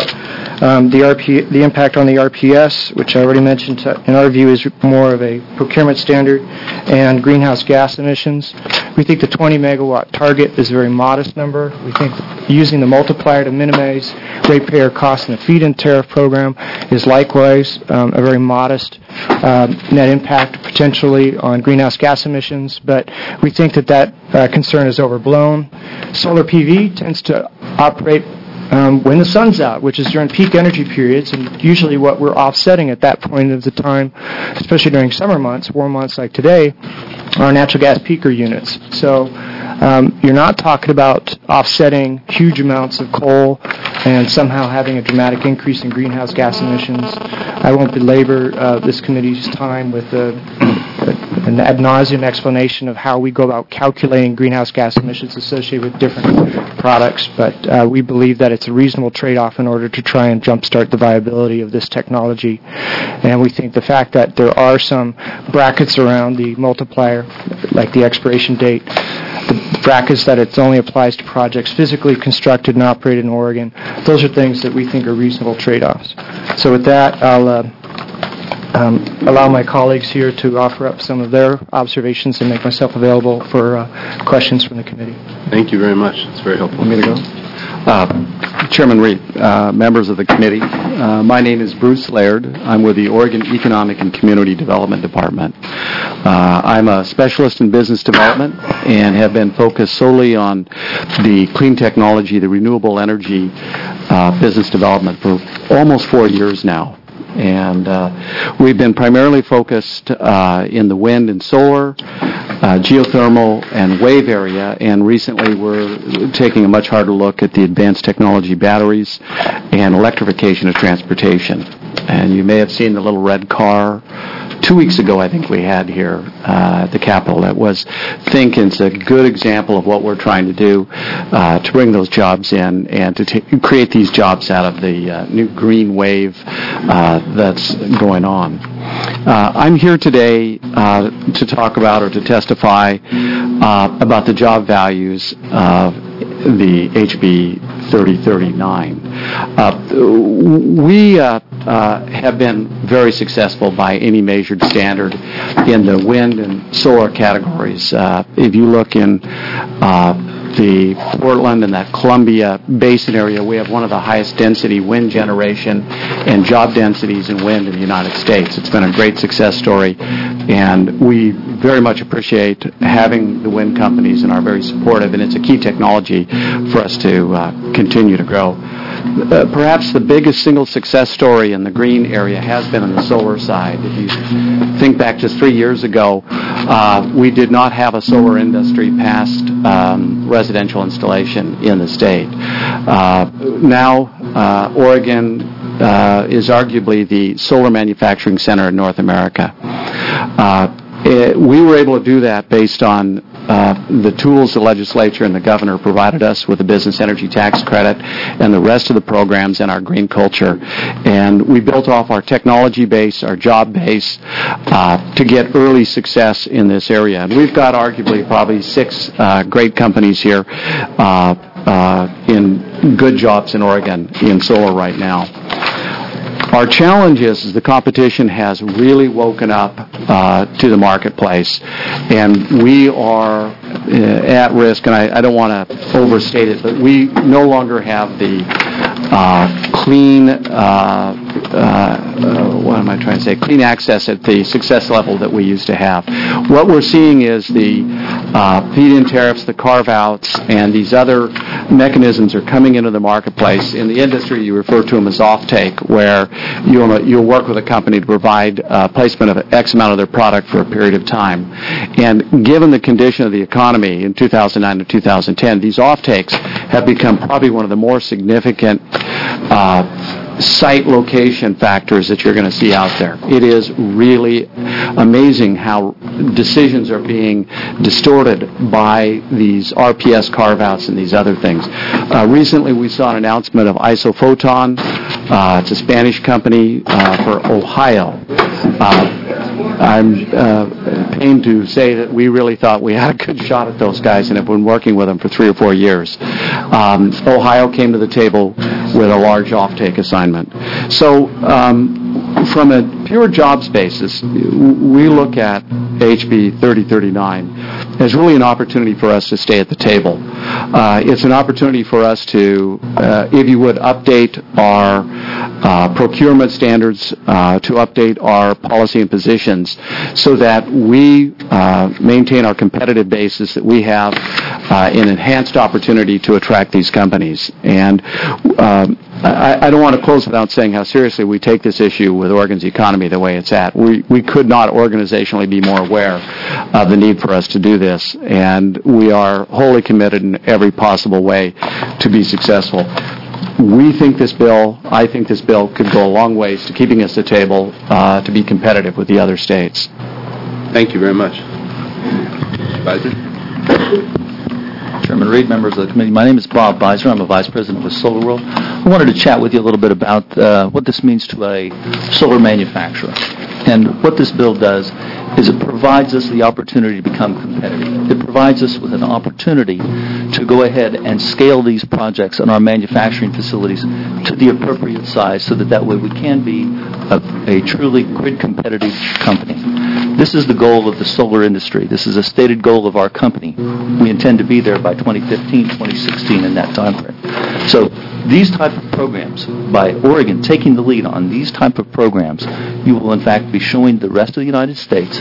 the impact on the RPS, which I already mentioned, in our view, is more of a procurement standard, and greenhouse gas emissions. We think the 20 megawatt target is a very modest number. We think using the multiplier to minimize ratepayer costs in the feed-in tariff program is likewise a very modest net impact potentially on greenhouse gas emissions, but we think that concern is overblown. Solar PV tends to operate when the sun's out, which is during peak energy periods, and usually what we're offsetting at that point of the time, especially during summer months, warm months like today, are natural gas peaker units. So you're not talking about offsetting huge amounts of coal and somehow having a dramatic increase in greenhouse gas emissions. I won't belabor this committee's time with an ad nauseum explanation of how we go about calculating greenhouse gas emissions associated with different products, but we believe that it's a reasonable trade-off in order to try and jumpstart the viability of this technology. And we think the fact that there are some brackets around the multiplier, like the expiration date, the brackets that it only applies to projects physically constructed and operated in Oregon, those are things that we think are reasonable trade-offs. So with that, I'll allow my colleagues here to offer up some of their observations and make myself available for questions from the committee. Thank you very much. It's very helpful. Want me to go? Chairman Reed, members of the committee, my name is Bruce Laird. I'm with the Oregon Economic and Community Development Department. I'm a specialist in business development and have been focused solely on the clean technology, the renewable energy business development for almost 4 years now. And we've been primarily focused in the wind and solar, geothermal, and wave area, and recently we're taking a much harder look at the advanced technology batteries and electrification of transportation. And you may have seen the little red car 2 weeks ago, I think we had here at the Capitol. That was Think. It's a good example of what we're trying to do to bring those jobs in and to create these jobs out of the new green wave that's going on. I'm here today to talk about or to testify about the job values of the HB 3039. We have been very successful by any measured standard in the wind and solar categories. If you look in the Portland and that Columbia Basin area, we have one of the highest density wind generation and job densities in wind in the United States. It's been a great success story, and we very much appreciate having the wind companies and are very supportive, and it's a key technology for us to continue to grow. Perhaps the biggest single success story in the green area has been on the solar side. If you think back just 3 years ago, we did not have a solar industry past residential installation in the state. Now, Oregon is arguably the solar manufacturing center in North America. We were able to do that based on the tools the legislature and the governor provided us with the business energy tax credit and the rest of the programs in our green culture. And we built off our technology base, our job base, to get early success in this area. And we've got arguably probably 6 great companies here in good jobs in Oregon in solar right now. Our challenge is the competition has really woken up to the marketplace, and we are at risk, and I don't want to overstate it, but we no longer have the clean, clean access at the success level that we used to have. What we're seeing is the feed-in tariffs, the carve-outs, and these other mechanisms are coming into the marketplace. In the industry, you refer to them as off-take, where you'll work with a company to provide placement of X amount of their product for a period of time. And given the condition of the economy in 2009 to 2010, these off-takes have become probably one of the more significant site location factors that you're going to see out there. It is really amazing how decisions are being distorted by these RPS carve-outs and these other things. Recently, we saw an announcement of Isophoton. It's a Spanish company for Ohio. I'm pained to say that we really thought we had a good shot at those guys and have been working with them for 3 or 4 years. Ohio came to the table with a large off-take assignment. So from a pure jobs basis, we look at HB 3039 is really an opportunity for us to stay at the table. It's an opportunity for us to, if you would, update our procurement standards, to update our policy and positions so that we maintain our competitive basis that we have an enhanced opportunity to attract these companies. And I don't want to close without saying how seriously we take this issue with Oregon's economy the way it's at. We could not organizationally be more aware of the need for us to do this, and we are wholly committed in every possible way to be successful. I think this bill could go a long ways to keeping us at the table to be competitive with the other states. Thank you very much. Advisor? Chairman Reed, members of the committee, my name is Bob Beiser. I'm a vice president with Solar World. I wanted to chat with you a little bit about what this means to a solar manufacturer. And what this bill does is it provides us the opportunity to become competitive. It provides us with an opportunity to go ahead and scale these projects in our manufacturing facilities to the appropriate size so that way we can be a truly grid competitive company. This is the goal of the solar industry. This is a stated goal of our company. We intend to be there by 2015, 2016 in that time frame. So these type of programs, by Oregon taking the lead on these type of programs, you will in fact be showing the rest of the United States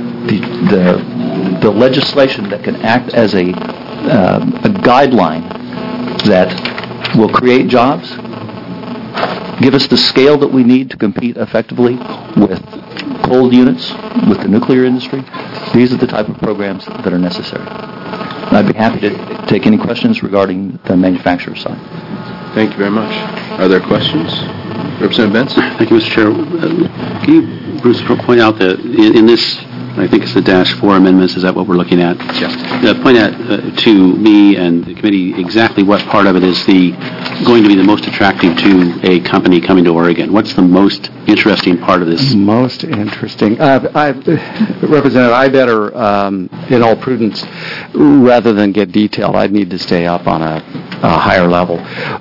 the legislation that can act as a guideline that will create jobs, give us the scale that we need to compete effectively with coal units, with the nuclear industry. These are the type of programs that are necessary. I'd be happy to take any questions regarding the manufacturer side. Thank you very much. Are there questions? Representative Benz? Thank you, Mr. Chair. Can you, Bruce, point out that in this, I think it's the -4 amendments, is that what we're looking at? Yes. Point out to me and the committee exactly what part of it is going to be the most attractive to a company coming to Oregon. What's the most interesting part of this? Most interesting. Representative, I better, in all prudence, rather than get detailed, I'd need to stay up on a higher level.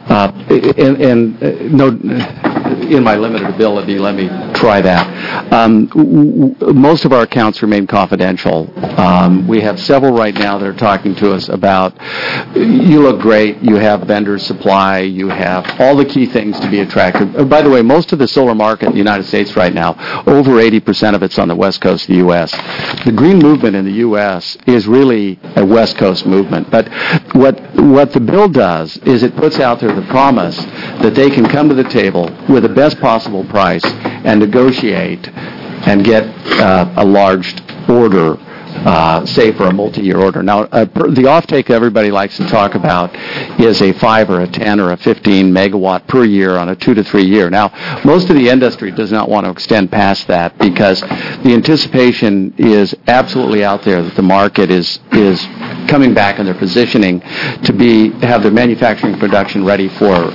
In my limited ability, let me try that. Most of our accounts remain confidential. We have several right now that are talking to us about, you look great, you have vendor supply, you have all the key things to be attractive. By the way, most of the solar market in the United States right now, over 80% of it's on the west coast of the U.S. The green movement in the U.S. is really a west coast movement. But what the bill does is it puts out there the promise that they can come to the table with the best possible price and negotiate and get a large order, say for a multi-year order. Now, the offtake everybody likes to talk about is a 5 or a 10 or a 15 megawatt per year on a 2 to 3 year. Now, most of the industry does not want to extend past that because the anticipation is absolutely out there that the market is coming back and they're positioning to have their manufacturing production ready for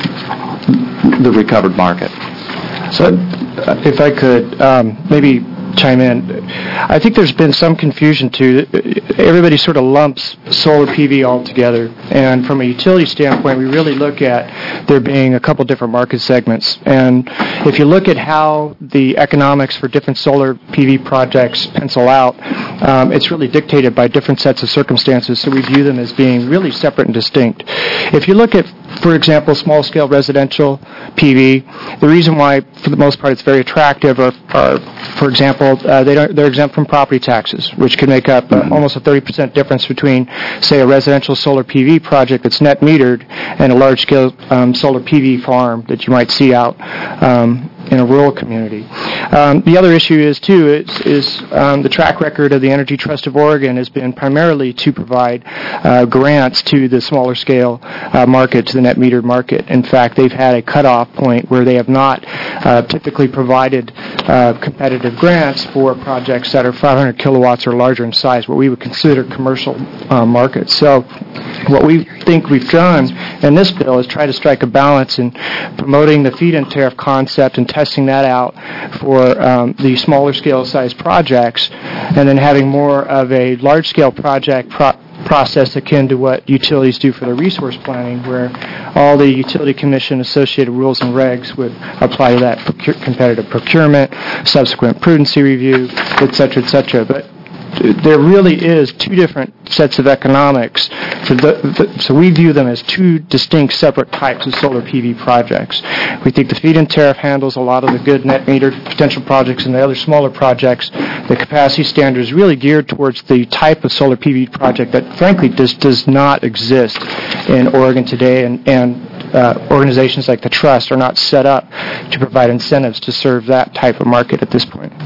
the recovered market. So, if I could maybe chime in, I think there's been some confusion too. Everybody sort of lumps solar PV all together, and from a utility standpoint, we really look at there being a couple different market segments. And if you look at how the economics for different solar PV projects pencil out, it's really dictated by different sets of circumstances, so we view them as being really separate and distinct. If you look at, for example, small-scale residential PV, the reason why, for the most part, it's very attractive are for example, they're exempt from property taxes, which can make up almost a 30% difference between, say, a residential solar PV project that's net metered and a large-scale solar PV farm that you might see out in a rural community. The other issue is the track record of the Energy Trust of Oregon has been primarily to provide grants to the smaller scale market, to the net metered market. In fact, they've had a cutoff point where they have not typically provided competitive grants for projects that are 500 kilowatts or larger in size, what we would consider commercial markets. So what we think we've done in this bill is try to strike a balance in promoting the feed-in tariff concept and testing that out for the smaller scale size projects, and then having more of a large scale project process akin to what utilities do for their resource planning, where all the utility commission associated rules and regs would apply to that competitive procurement, subsequent prudency review, et cetera, et cetera. But there really is two different sets of economics. So we view them as two distinct separate types of solar PV projects. We think the feed-in tariff handles a lot of the good net meter potential projects, and the other smaller projects, the capacity standard is really geared towards the type of solar PV project that frankly does not exist in Oregon today, and organizations like the Trust are not set up to provide incentives to serve that type of market at this point.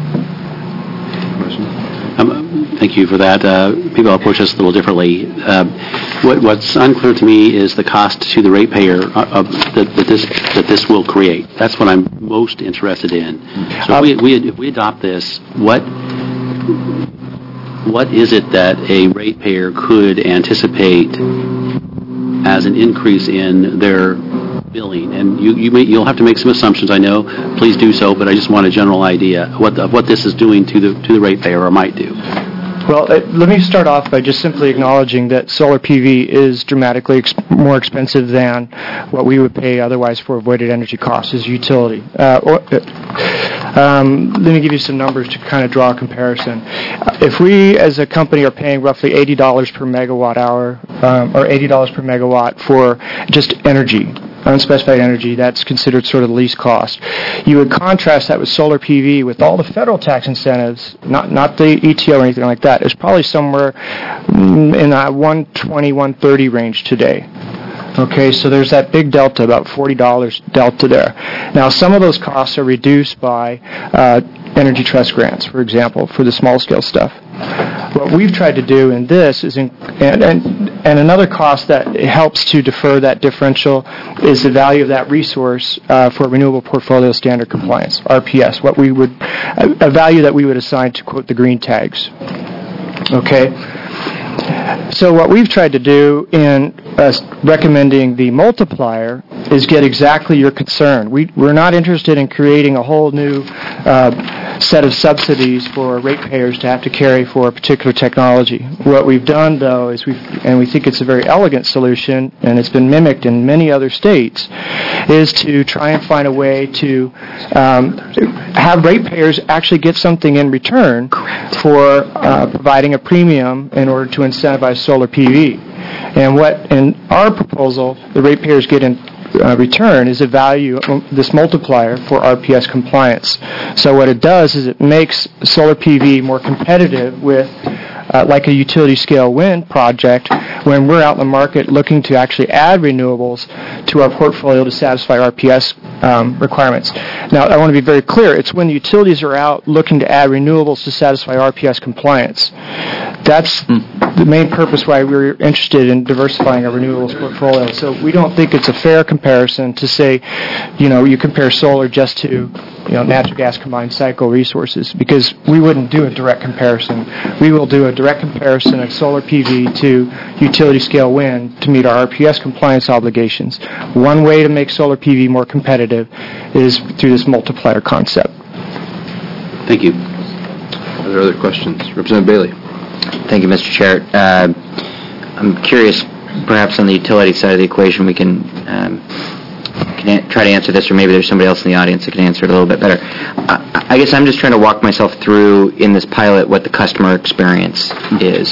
Thank you for that. People approach us a little differently. What's unclear to me is the cost to the ratepayer that this will create. That's what I'm most interested in. So if we adopt this, what is it that a ratepayer could anticipate as an increase in their billing? And you'll have to make some assumptions, I know. Please do so, but I just want a general idea of what this is doing to the ratepayer or might do. Well, let me start off by just simply acknowledging that solar PV is dramatically more expensive than what we would pay otherwise for avoided energy costs as utility. Let me give you some numbers to kind of draw a comparison. If we as a company are paying roughly $80 per megawatt hour or $80 per megawatt for just energy, unspecified energy, that's considered sort of the least cost. You would contrast that with solar PV with all the federal tax incentives, not the ETO or anything like that. It's probably somewhere in that 120, 130 range today. Okay, so there's that big delta, about $40 delta there. Now, some of those costs are reduced by Energy Trust grants, for example, for the small-scale stuff. What we've tried to do in this is, and another cost that helps to defer that differential is the value of that resource for Renewable Portfolio Standard Compliance, RPS, a value that we would assign to, quote, the green tags. Okay? So what we've tried to do in recommending the multiplier is get exactly your concern. We're not interested in creating a whole new set of subsidies for ratepayers to have to carry for a particular technology. What we've done, though, is we think it's a very elegant solution, and it's been mimicked in many other states, is to try and find a way to have ratepayers actually get something in return for providing a premium in order to incentivize solar PV. And what, in our proposal, the ratepayers get in return is a value, this multiplier for RPS compliance. So what it does is it makes solar PV more competitive with like a utility scale wind project when we're out in the market looking to actually add renewables to our portfolio to satisfy RPS requirements. Now, I want to be very clear. It's when the utilities are out looking to add renewables to satisfy RPS compliance. That's the main purpose why we're interested in diversifying our renewables portfolio. So we don't think it's a fair comparison to say, you compare solar just to, natural gas combined cycle resources, because we wouldn't do a direct comparison. We will do a direct comparison of solar PV to utility scale wind to meet our RPS compliance obligations. One way to make solar PV more competitive is through this multiplier concept. Thank you. Are there other questions? Representative Bailey. Thank you, Mr. Chair. I'm curious, perhaps on the utility side of the equation, we can try to answer this, or maybe there's somebody else in the audience that can answer it a little bit better. I guess I'm just trying to walk myself through in this pilot what the customer experience is.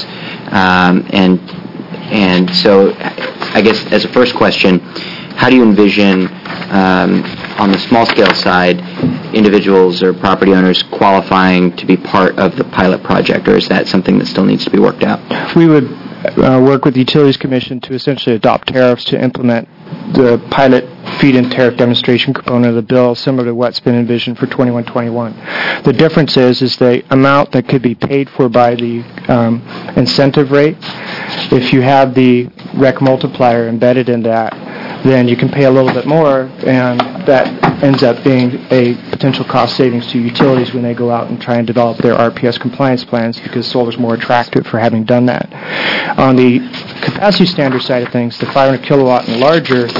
And so I guess as a first question, how do you envision on the small scale side individuals or property owners qualifying to be part of the pilot project, or is that something that still needs to be worked out? We would work with the Utilities Commission to essentially adopt tariffs to implement the pilot feed-in tariff demonstration component of the bill, similar to what's been envisioned for 2121. The difference is the amount that could be paid for by the incentive rate. If you have the REC multiplier embedded in that, then you can pay a little bit more, and that ends up being a potential cost savings to utilities when they go out and try and develop their RPS compliance plans, because solar is more attractive for having done that. On the capacity standard side of things, the 500 kilowatt and larger,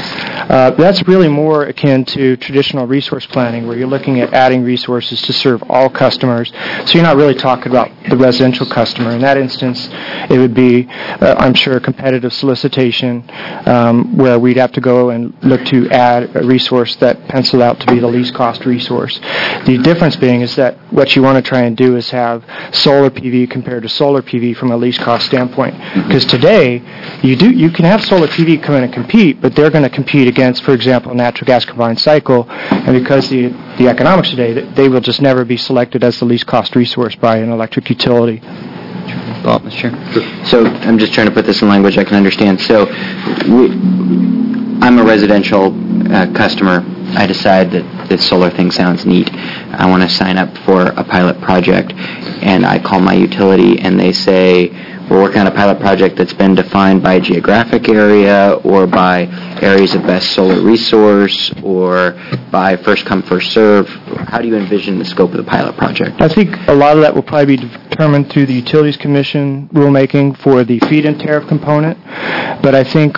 That's really more akin to traditional resource planning, where you're looking at adding resources to serve all customers. So you're not really talking about the residential customer. In that instance, it would be, I'm sure, a competitive solicitation where we'd have to go and look to add a resource that penciled out to be the least cost resource. The difference being is that what you want to try and do is have solar PV compared to solar PV from a least cost standpoint. Because today, you can have solar PV come in and compete, but they're going to compete against, for example, a natural gas combined cycle, and because the economics today, they will just never be selected as the least cost resource by an electric utility. Paul, Mr. Chair. So I'm just trying to put this in language I can understand. So I'm a residential customer. I decide that this solar thing sounds neat. I want to sign up for a pilot project, and I call my utility, and they say, we're working on a pilot project that's been defined by geographic area or by areas of best solar resource or by first come, first serve. How do you envision the scope of the pilot project? I think a lot of that will probably be determined through the Utilities Commission rulemaking for the feed-in tariff component, but I think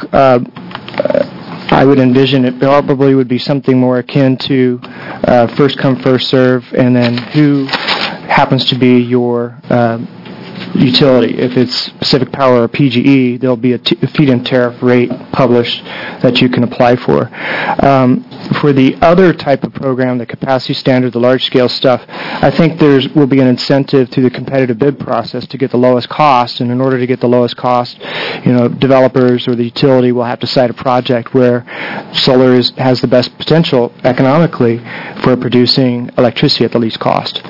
I would envision it probably would be something more akin to first come, first serve, and then who happens to be your utility. If it's Pacific Power or PGE, there'll be a feed-in tariff rate published that you can apply for. For the other type of program, the capacity standard, the large-scale stuff, I think there will be an incentive through the competitive bid process to get the lowest cost, and in order to get the lowest cost, developers or the utility will have to cite a project where solar has the best potential economically for producing electricity at the least cost.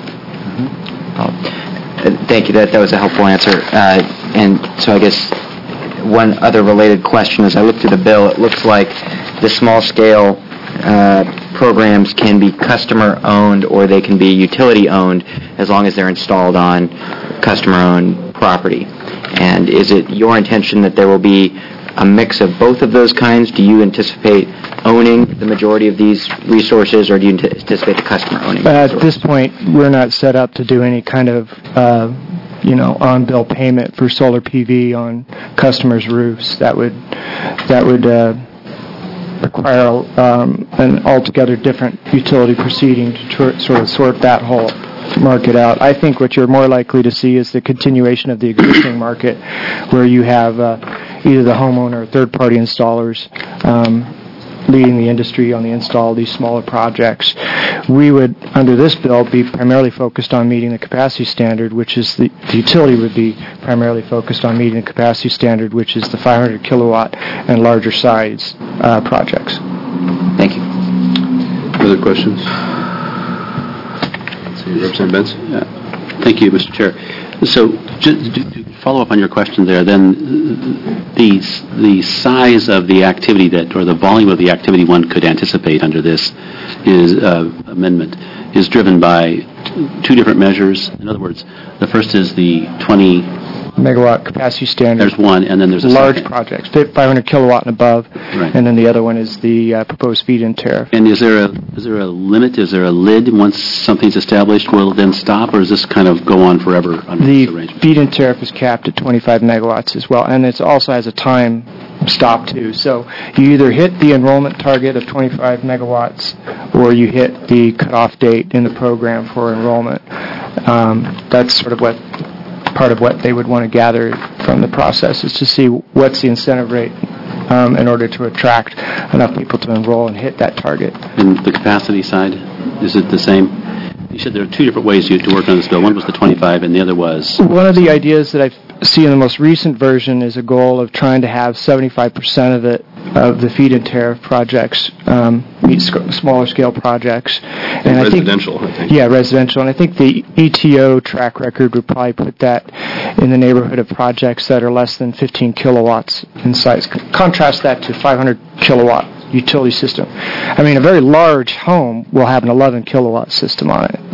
Thank you. That was a helpful answer. And so I guess one other related question, as I look through the bill, it looks like the small-scale programs can be customer-owned or they can be utility-owned as long as they're installed on customer-owned property. And is it your intention that there will be a mix of both of those kinds? Do you anticipate owning the majority of these resources, or do you anticipate the customer owning At this point, we're not set up to do any kind of on-bill payment for solar PV on customers' roofs. That would require an altogether different utility proceeding to sort that whole market out. I think what you're more likely to see is the continuation of the existing market, where you have either the homeowner or third-party installers leading the industry on the install of these smaller projects. We would, under this bill, be primarily focused on meeting the capacity standard, which is the utility would be primarily focused on meeting the capacity standard, which is the 500 kilowatt and larger size projects. Thank you. Other questions? Representative Benson. Thank you, Mr. Chair. So, just to follow up on your question there, then the size of the activity or the volume of the activity one could anticipate under this amendment is driven by two different measures. In other words, the first is the 20 megawatt capacity standard. There's one, and then there's a large second. projects, 500 kilowatt and above, Right. and then the other one is the proposed feed-in tariff. And is there a limit? Is there a lid? Once something's established, will it then stop, or does this kind of go on forever under this The arrangement? feed-in tariff is capped at 25 megawatts as well, and it also has a time stop too. So you either hit the enrollment target of 25 megawatts, or you hit the cutoff date in the program for enrollment. That's sort of part of what they would want to gather from the process, is to see what's the incentive rate in order to attract enough people to enroll and hit that target. And the capacity side, is it the same? You said there are two different ways to work on this bill. One was the 25, and the other was... One of the ideas that I see in the most recent version is a goal of trying to have 75% of the feed-in tariff projects meet smaller scale projects. And residential, I think. Yeah, residential. And I think the ETO track record would probably put that in the neighborhood of projects that are less than 15 kilowatts in size. Contrast that to 500 kilowatt utility system. I mean, a very large home will have an 11 kilowatt system on it.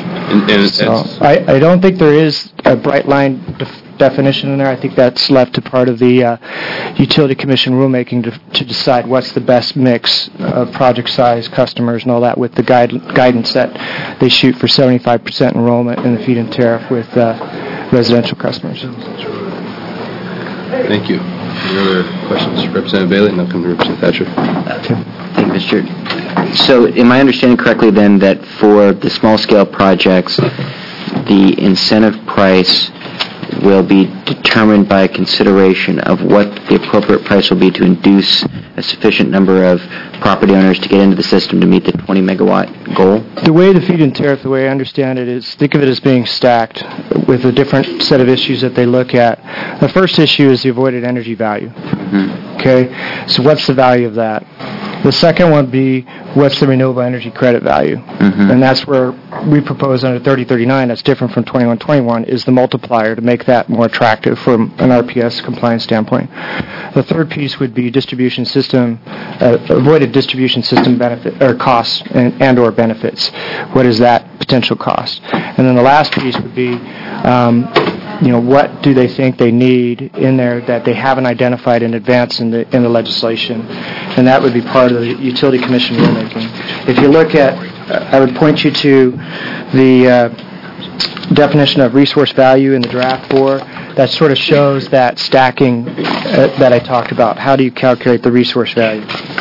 I don't think there is a bright line definition in there. I think that's left to part of the Utility Commission rulemaking to decide what's the best mix of project size, customers, and all that, with the guidance that they shoot for 75% enrollment in the feed-in tariff with residential customers. Thank you. Any other questions? Representative Bailey, and I'll come to Representative Thatcher. Thank you, Mr. Chair. So am I understanding correctly then that for the small-scale projects, the incentive price will be determined by consideration of what the appropriate price will be to induce a sufficient number of property owners to get into the system to meet the 20-megawatt goal? The way the feed-in tariff, the way I understand it, is think of it as being stacked with a different set of issues that they look at. The first issue is the avoided energy value. Okay, so what's the value of that? The second one would be what's the renewable energy credit value, and that's where we propose under 3039, that's different from 2121, is the multiplier to make that more attractive from an RPS compliance standpoint. The third piece would be distribution system, avoided distribution system benefit or costs and or benefits. What is that potential cost? And then the last piece would be what do they think they need in there that they haven't identified in advance in the legislation, and that would be part of the Utility Commission rulemaking. If you look at, I would point you to the definition of resource value in the draft 4. That sort of shows that stacking that I talked about. How do you calculate the resource value?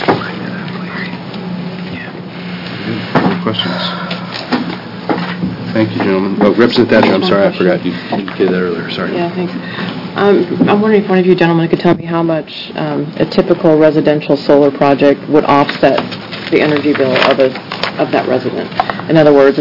Any questions? Thank you, gentlemen. Oh, Representative Thatcher, I'm sorry, I forgot. You indicated that earlier. Sorry. Yeah, thanks. I'm wondering if one of you gentlemen could tell me how much a typical residential solar project would offset the energy bill of that resident. In other words,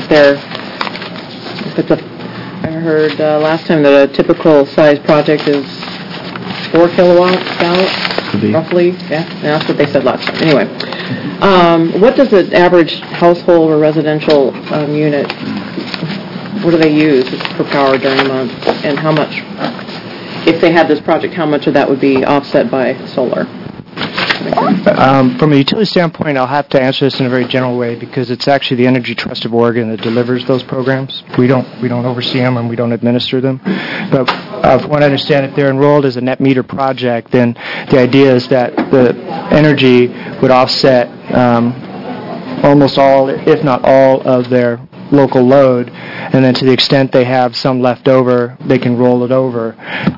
I heard last time that a typical size project is 4 kilowatts out, roughly. Yeah, that's what they said last time. Anyway, what does an average household or residential unit? What do they use for power during the month, and how much, if they had this project, how much of that would be offset by solar? From a utility standpoint, I'll have to answer this in a very general way because it's actually the Energy Trust of Oregon that delivers those programs. We don't oversee them and we don't administer them. But from what I understand, if they're enrolled as a net meter project, then the idea is that the energy would offset almost all, if not all, of their local load, and then to the extent they have some left over, they can roll it over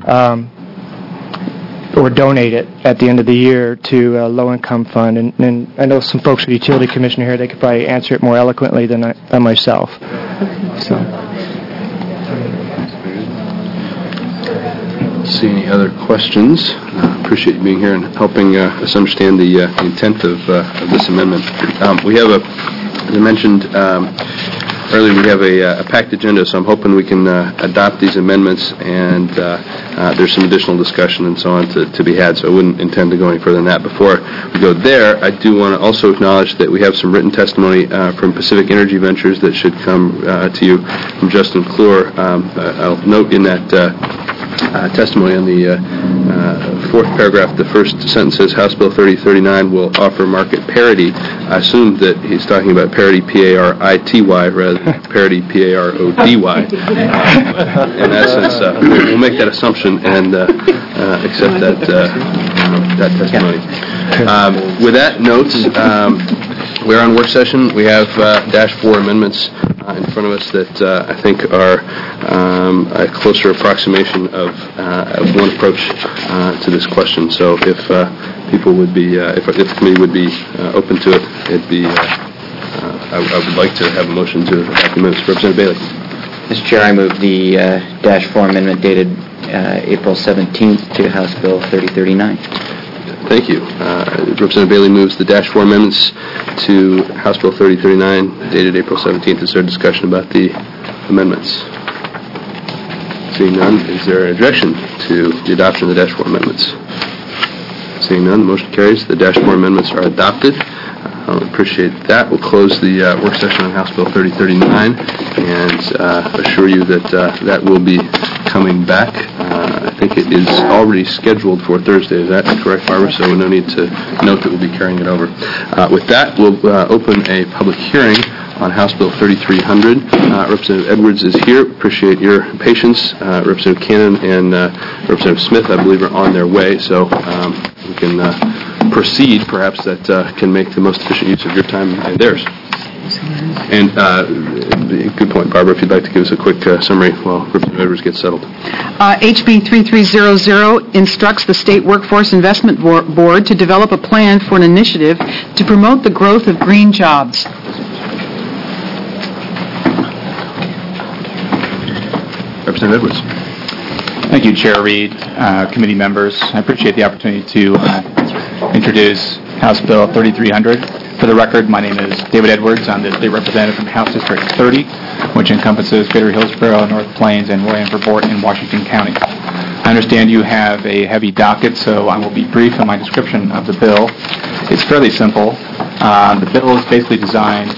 or donate it at the end of the year to a low-income fund. And I know some folks with the Utility Commission here, they could probably answer it more eloquently than myself. So. See any other questions? Appreciate you being here and helping us understand the intent of this amendment. We have as I mentioned earlier, we have a packed agenda, so I'm hoping we can adopt these amendments, and there's some additional discussion and so on to be had, so I wouldn't intend to go any further than that. Before we go there, I do want to also acknowledge that we have some written testimony from Pacific Energy Ventures that should come to you from Justin Klur. I'll note in that testimony on the fourth paragraph, the first sentence says House Bill 3039 will offer market parity. I assume that he's talking about parity, P-A-R-I-T-Y, rather than parity, P-A-R-O-D-Y. In essence, we'll make that assumption and accept that testimony. With that note, we're on work session. We have Dash 4 amendments in front of us that I think are a closer approximation of one approach to this question. So if people would be, if the committee would be open to it, it'd be, I would like to have a motion to adopt the amendments. Representative Bailey. Mr. Chair, I move the Dash 4 amendment dated April 17th to House Bill 3039. Thank you. Representative Bailey moves the Dash 4 amendments to House Bill 3039, dated April 17th. Is there a discussion about the amendments? Seeing none, is there an objection to the adoption of the Dash 4 amendments? Seeing none, the motion carries. The Dash 4 amendments are adopted. I appreciate that. We'll close the work session on House Bill 3039 and assure you that that will be coming back. I think it is already scheduled for Thursday. Is that correct, Barbara? So no need to note that we'll be carrying it over. With that, we'll open a public hearing on House Bill 3300. Representative Edwards is here. Appreciate your patience. Representative Cannon and Representative Smith, I believe, are on their way. So we can proceed, perhaps, that can make the most efficient use of your time and theirs. And good point, Barbara, if you'd like to give us a quick summary while Representative Edwards gets settled. HB 3300 instructs the State Workforce Investment Board to develop a plan for an initiative to promote the growth of green jobs. Representative Edwards. Thank you, Chair Reed, committee members. I appreciate the opportunity to introduce House Bill 3300. For the record, my name is David Edwards. I'm the state representative from House District 30, which encompasses Greater Hillsborough, North Plains, and Roy and Verport in Washington County. I understand you have a heavy docket, so I will be brief in my description of the bill. It's fairly simple. The bill is basically designed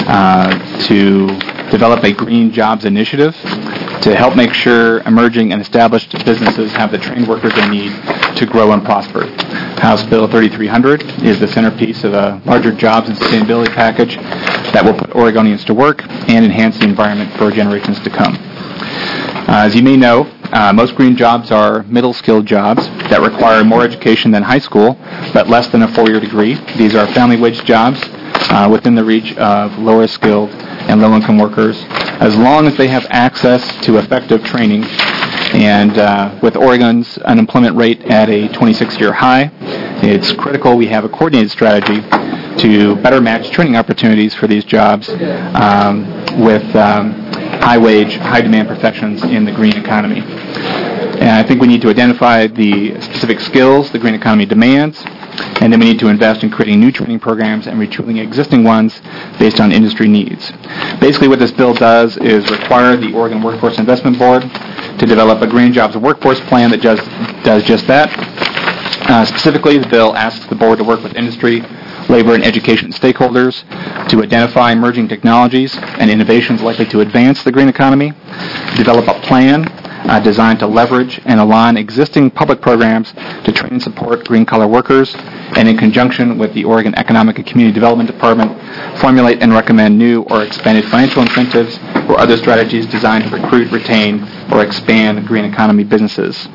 to develop a green jobs initiative to help make sure emerging and established businesses have the trained workers they need to grow and prosper. House Bill 3300 is the centerpiece of a larger jobs and sustainability package that will put Oregonians to work and enhance the environment for generations to come. As you may know, most green jobs are middle-skilled jobs that require more education than high school, but less than a four-year degree. These are family wage jobs within the reach of lower-skilled and low-income workers, as long as they have access to effective training. And with Oregon's unemployment rate at a 26-year high, it's critical we have a coordinated strategy to better match training opportunities for these jobs with high-wage, high-demand professions in the green economy. And I think we need to identify the specific skills the green economy demands, and then we need to invest in creating new training programs and retooling existing ones based on industry needs. Basically what this bill does is require the Oregon Workforce Investment Board to develop a green jobs workforce plan that does just that. Specifically, the bill asks the board to work with industry, labor, and education stakeholders to identify emerging technologies and innovations likely to advance the green economy, develop a plan designed to leverage and align existing public programs to train and support green-collar workers, and in conjunction with the Oregon Economic and Community Development Department, formulate and recommend new or expanded financial incentives or other strategies designed to recruit, retain, or expand green economy businesses.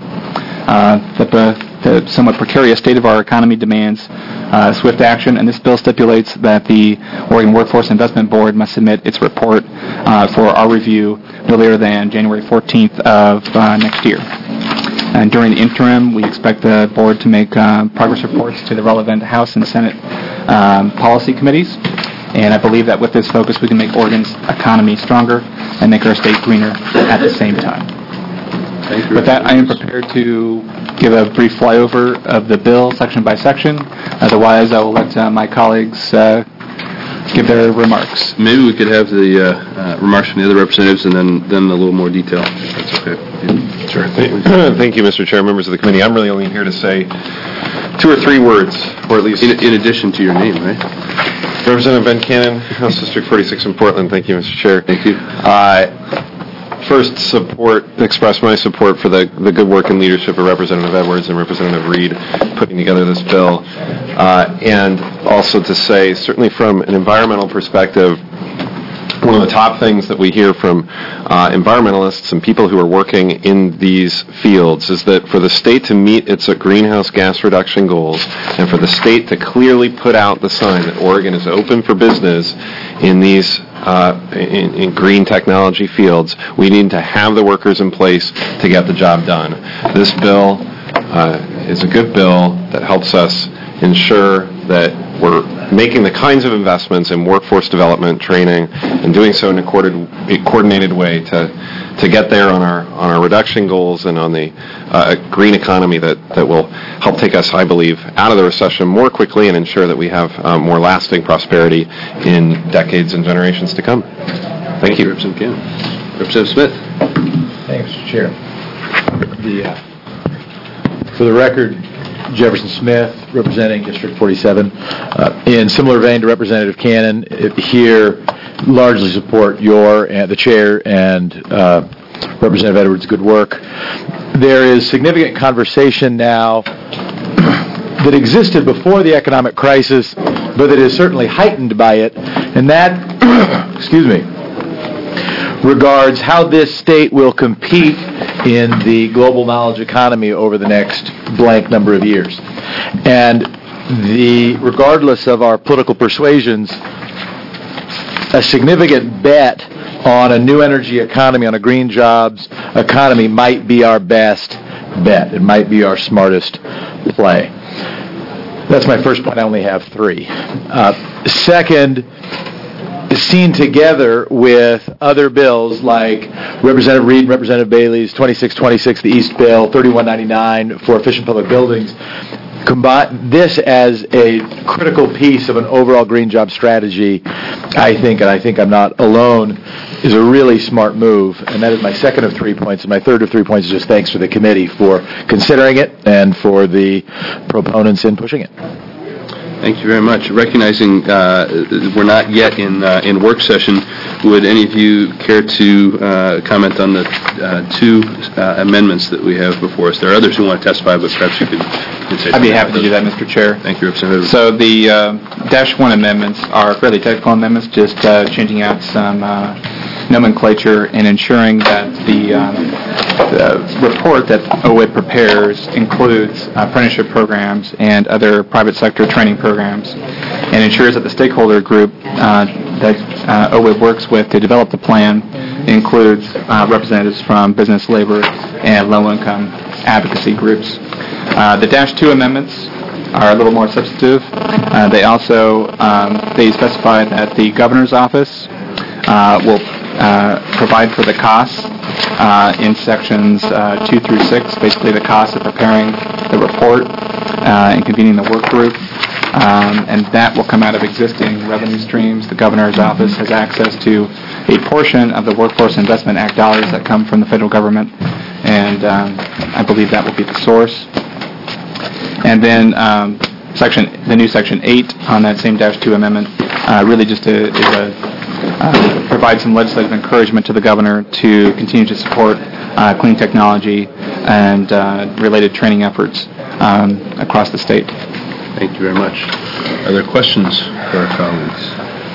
The somewhat precarious state of our economy demands swift action, and this bill stipulates that the Oregon Workforce Investment Board must submit its report for our review no later than January 14th of next year. And during the interim, we expect the board to make progress reports to the relevant House and Senate policy committees. And I believe that with this focus, we can make Oregon's economy stronger and make our state greener at the same time. With that, I am prepared to give a brief flyover of the bill section by section. Otherwise, I will let my colleagues give their remarks. Maybe we could have the remarks from the other representatives and then a little more detail, if that's okay. Sure. Thank you, Mr. Chair, members of the committee. I'm really only here to say 2 or 3 words, or at least... In addition to your name, right? Representative Ben Cannon, House District 46 in Portland. Thank you, Mr. Chair. Thank you. First, express my support for the good work and leadership of Representative Edwards and Representative Reed putting together this bill. And also to say, certainly from an environmental perspective, one of the top things that we hear from environmentalists and people who are working in these fields is that for the state to meet its greenhouse gas reduction goals and for the state to clearly put out the sign that Oregon is open for business in these in green technology fields, we need to have the workers in place to get the job done. This bill is a good bill that helps us ensure that we're making the kinds of investments in workforce development, training, and doing so in a coordinated way to get there on our reduction goals and on the green economy that will help take us, I believe, out of the recession more quickly and ensure that we have more lasting prosperity in decades and generations to come. Thank you. Representative Cannon. Representative Smith. Thanks, Mr. Chair. For the record, Jefferson Smith, representing District 47. In similar vein to Representative Cannon, here largely support the chair and Representative Edwards' good work. There is significant conversation now that existed before the economic crisis, but that is certainly heightened by it, and that, regards how this state will compete in the global knowledge economy over the next blank number of years. And regardless of our political persuasions, a significant bet on a new energy economy, on a green jobs economy, might be our best bet. It might be our smartest play. That's my first point. I only have three. Second, seen together with other bills like Representative Reed and Representative Bailey's 2626, the East Bill, 3199 for efficient public buildings, combine this as a critical piece of an overall green job strategy, I think, and I think I'm not alone, is a really smart move. And that is my second of 3 points. And my third of 3 points is just thanks to the committee for considering it and for the proponents in pushing it. Thank you very much. Recognizing we're not yet in work session, would any of you care to comment on the two amendments that we have before us? There are others who want to testify, but perhaps you could say something. I'd be happy to do that, Mr. Chair. Thank you, Representative. So the Dash 1 amendments are fairly technical amendments, just changing out some nomenclature and ensuring that the report that OWID prepares includes apprenticeship programs and other private sector training programs, and ensures that the stakeholder group that OWID works with to develop the plan includes representatives from business, labor, and low-income advocacy groups. The Dash 2 amendments are a little more substantive. They also they specify that the governor's office will provide for the costs in sections 2 through 6, basically the cost of preparing the report and convening the work group, and that will come out of existing revenue streams. The governor's office has access to a portion of the Workforce Investment Act dollars that come from the federal government, and I believe that will be the source. And then the new Section 8 on that same Dash 2 amendment really just provide some legislative encouragement to the governor to continue to support clean technology and related training efforts across the state. Thank you very much. Are there questions for our colleagues?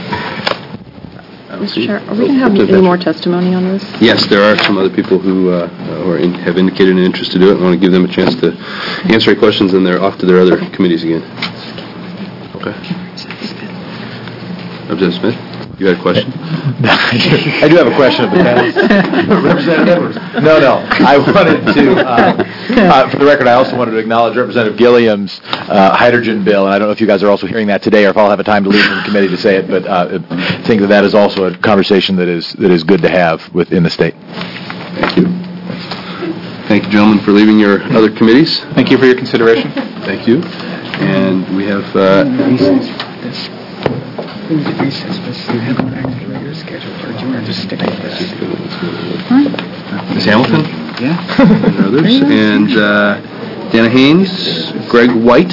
Mr. Chair, are we going to have any more testimony on this? Yes, there are some other people who have indicated an interest to do it. I want to give them a chance to answer any questions, and they're off to their other committees again. Okay. Representative Smith? You had a question? I do have a question of the panel. Representative Edwards. No. I wanted to, for the record, I also wanted to acknowledge Representative Gilliam's hydrogen bill, and I don't know if you guys are also hearing that today or if I'll have a time to leave from the committee to say it, but I think that is also a conversation that is good to have within the state. Thank you. Thank you, gentlemen, for leaving your other committees. Thank you for your consideration. Thank you. And we have... Ms. Hamilton? Yeah. And others. And Dana Haynes, Greg White.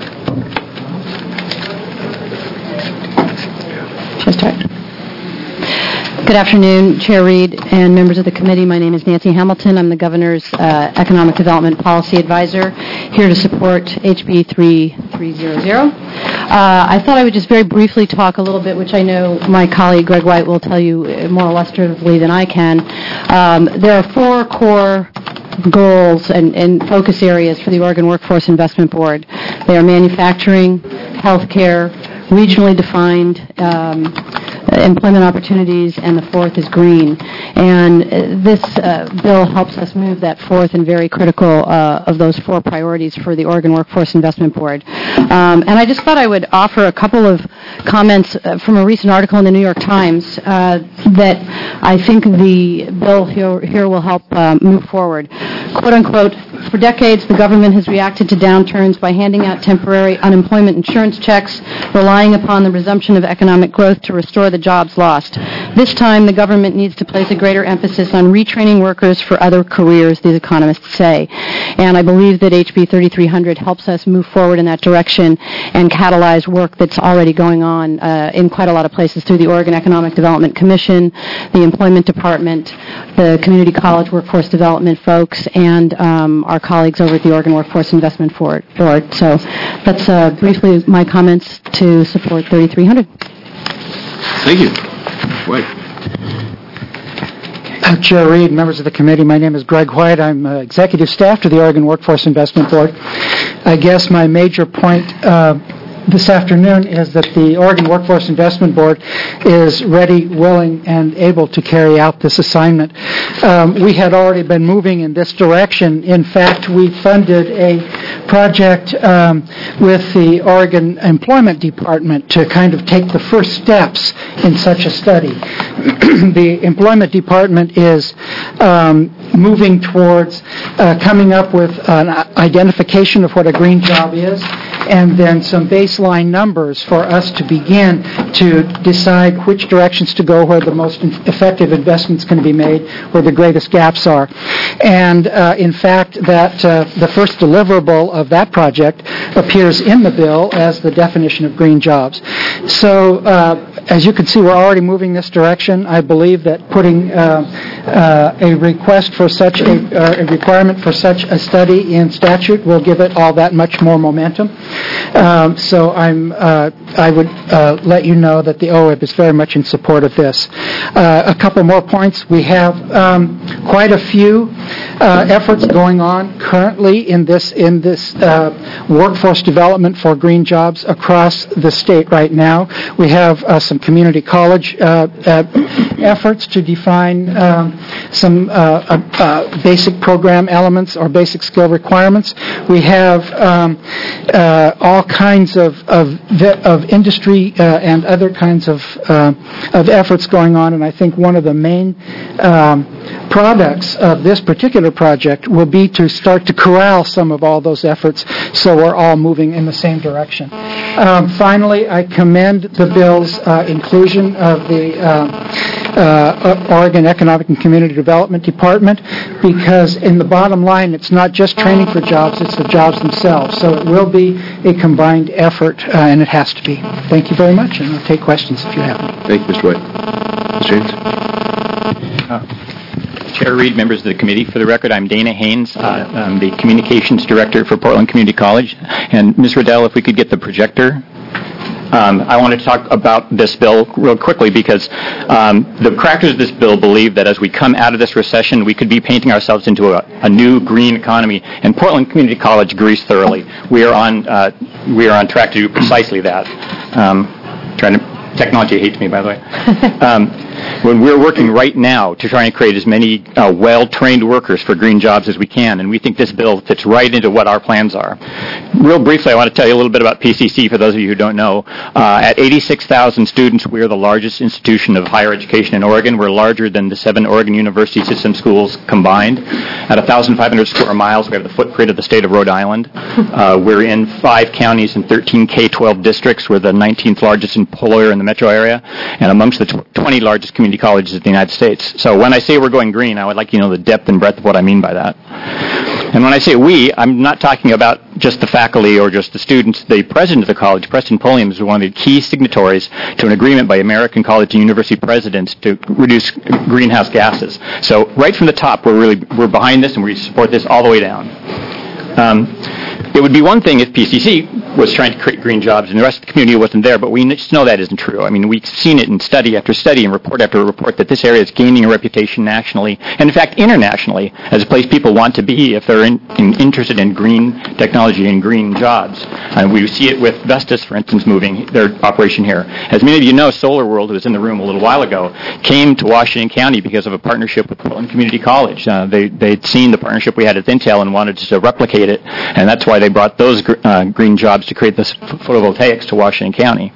Just right. Good afternoon, Chair Reed and members of the committee. My name is Nancy Hamilton. I'm the Governor's Economic Development Policy Advisor, here to support HB 3300. I thought I would just very briefly talk a little bit, which I know my colleague Greg White will tell you more illustratively than I can. There are four core goals and focus areas for the Oregon Workforce Investment Board. They are manufacturing, healthcare, regionally defined employment opportunities, and the fourth is green. And this bill helps us move that fourth and very critical of those four priorities for the Oregon Workforce Investment Board. And I just thought I would offer a couple of comments from a recent article in the New York Times that I think the bill here will help move forward. Quote unquote, for decades, the government has reacted to downturns by handing out temporary unemployment insurance checks, relying upon the resumption of economic growth to restore the jobs lost. This time, the government needs to place a greater emphasis on retraining workers for other careers, these economists say. And I believe that HB 3300 helps us move forward in that direction and catalyze work that's already going on in quite a lot of places through the Oregon Economic Development Commission, the Employment Department, the Community College Workforce Development folks, and our colleagues over at the Oregon Workforce Investment Board. So that's briefly my comments to support 3300. Thank you. White. Chair Reed, members of the committee, my name is Greg White. I'm executive staff to the Oregon Workforce Investment Board. I guess my major point this afternoon is that the Oregon Workforce Investment Board is ready, willing, and able to carry out this assignment. We had already been moving in this direction. In fact, we funded a project with the Oregon Employment Department to kind of take the first steps in such a study. The Employment Department is moving towards coming up with an identification of what a green job is, and then some baseline numbers for us to begin to decide which directions to go, where the most effective investments can be made, where the greatest gaps are. And in fact, that the first deliverable of that project appears in the bill as the definition of green jobs. So as you can see, we're already moving this direction. I believe that putting a request for such a requirement for such a study in statute will give it all that much more momentum. So I would let you know that the OIB is very much in support of this. A couple more points. We have quite a few efforts going on currently in this workforce development for green jobs across the state right now. We have some community college efforts to define some basic program elements or basic skill requirements. We have all kinds of industry and other kinds of efforts going on, and I think one of the main products of this particular project will be to start to corral some of all those efforts so we're all moving in the same direction. Finally, I commend the bill's inclusion of the Oregon Economic and Community Development Department, because in the bottom line, it's not just training for jobs, it's the jobs themselves. So it will be a combined effort, and it has to be. Thank you very much, and I'll take questions if you have any. Thank you, Mr. White. Mr. James? Chair Reed, members of the committee, for the record, I'm Dana Haynes. I'm the Communications Director for Portland Community College. And Ms. Riddell, if we could get the projector. I want to talk about this bill real quickly because the crafters of this bill believe that as we come out of this recession, we could be painting ourselves into a new green economy, and Portland Community College agrees thoroughly. We are on track to do precisely that. Technology hates me, by the way. When we're working right now to try and create as many well-trained workers for green jobs as we can, and we think this bill fits right into what our plans are. Real briefly, I want to tell you a little bit about PCC for those of you who don't know. At 86,000 students, we are the largest institution of higher education in Oregon. We're larger than the 7 Oregon University System schools combined. At 1,500 square miles, we have the footprint of the state of Rhode Island. We're in 5 counties and 13 K-12 districts. We're the 19th largest employer in the metro area, and amongst the 20 largest community colleges in the United States. So when I say we're going green, I would like you to know the depth and breadth of what I mean by that. And when I say we, I'm not talking about just the faculty or just the students. The president of the college, Preston Pulliam, is one of the key signatories to an agreement by American college and university presidents to reduce greenhouse gases. So right from the top, we're behind this, and we support this all the way down. It would be one thing if PCC was trying to create green jobs and the rest of the community wasn't there, but we just know that isn't true. I mean, we've seen it in study after study and report after report that this area is gaining a reputation nationally, and in fact internationally, as a place people want to be if they're interested in green technology and green jobs. And we see it with Vestas, for instance, moving their operation here. As many of you know, Solar World, who was in the room a little while ago, came to Washington County because of a partnership with Portland Community College. They'd seen the partnership we had at Intel and wanted to replicate it, and that's why they brought those green jobs to create this photovoltaics to Washington County.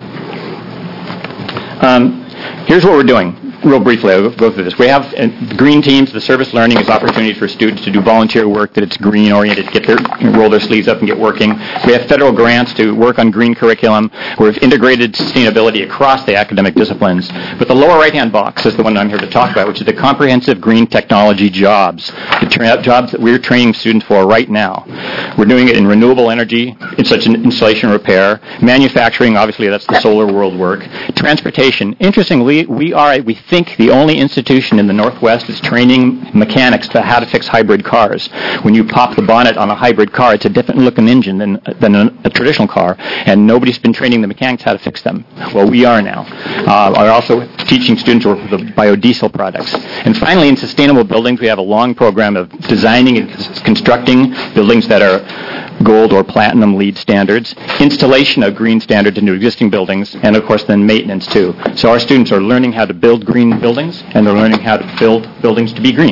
Here's what we're doing. Real briefly, I'll go through this. We have green teams. The service learning is opportunities for students to do volunteer work that it's green-oriented, roll their sleeves up and get working. We have federal grants to work on green curriculum. We've integrated sustainability across the academic disciplines. But the lower right-hand box is the one I'm here to talk about, which is the comprehensive green technology jobs, the jobs that we're training students for right now. We're doing it in renewable energy, in such an installation repair, manufacturing, obviously that's the Solar World work, transportation. Interestingly, we think the only institution in the Northwest that's training mechanics to how to fix hybrid cars. When you pop the bonnet on a hybrid car, it's a different looking engine than a traditional car, and nobody's been training the mechanics how to fix them. Well, we are now. We're also teaching students to work with the biodiesel products. And finally, in sustainable buildings, we have a long program of designing and constructing buildings that are gold or platinum LEED standards, installation of green standards into existing buildings, and of course then maintenance too. So our students are learning how to build green buildings, and they're learning how to build buildings to be green.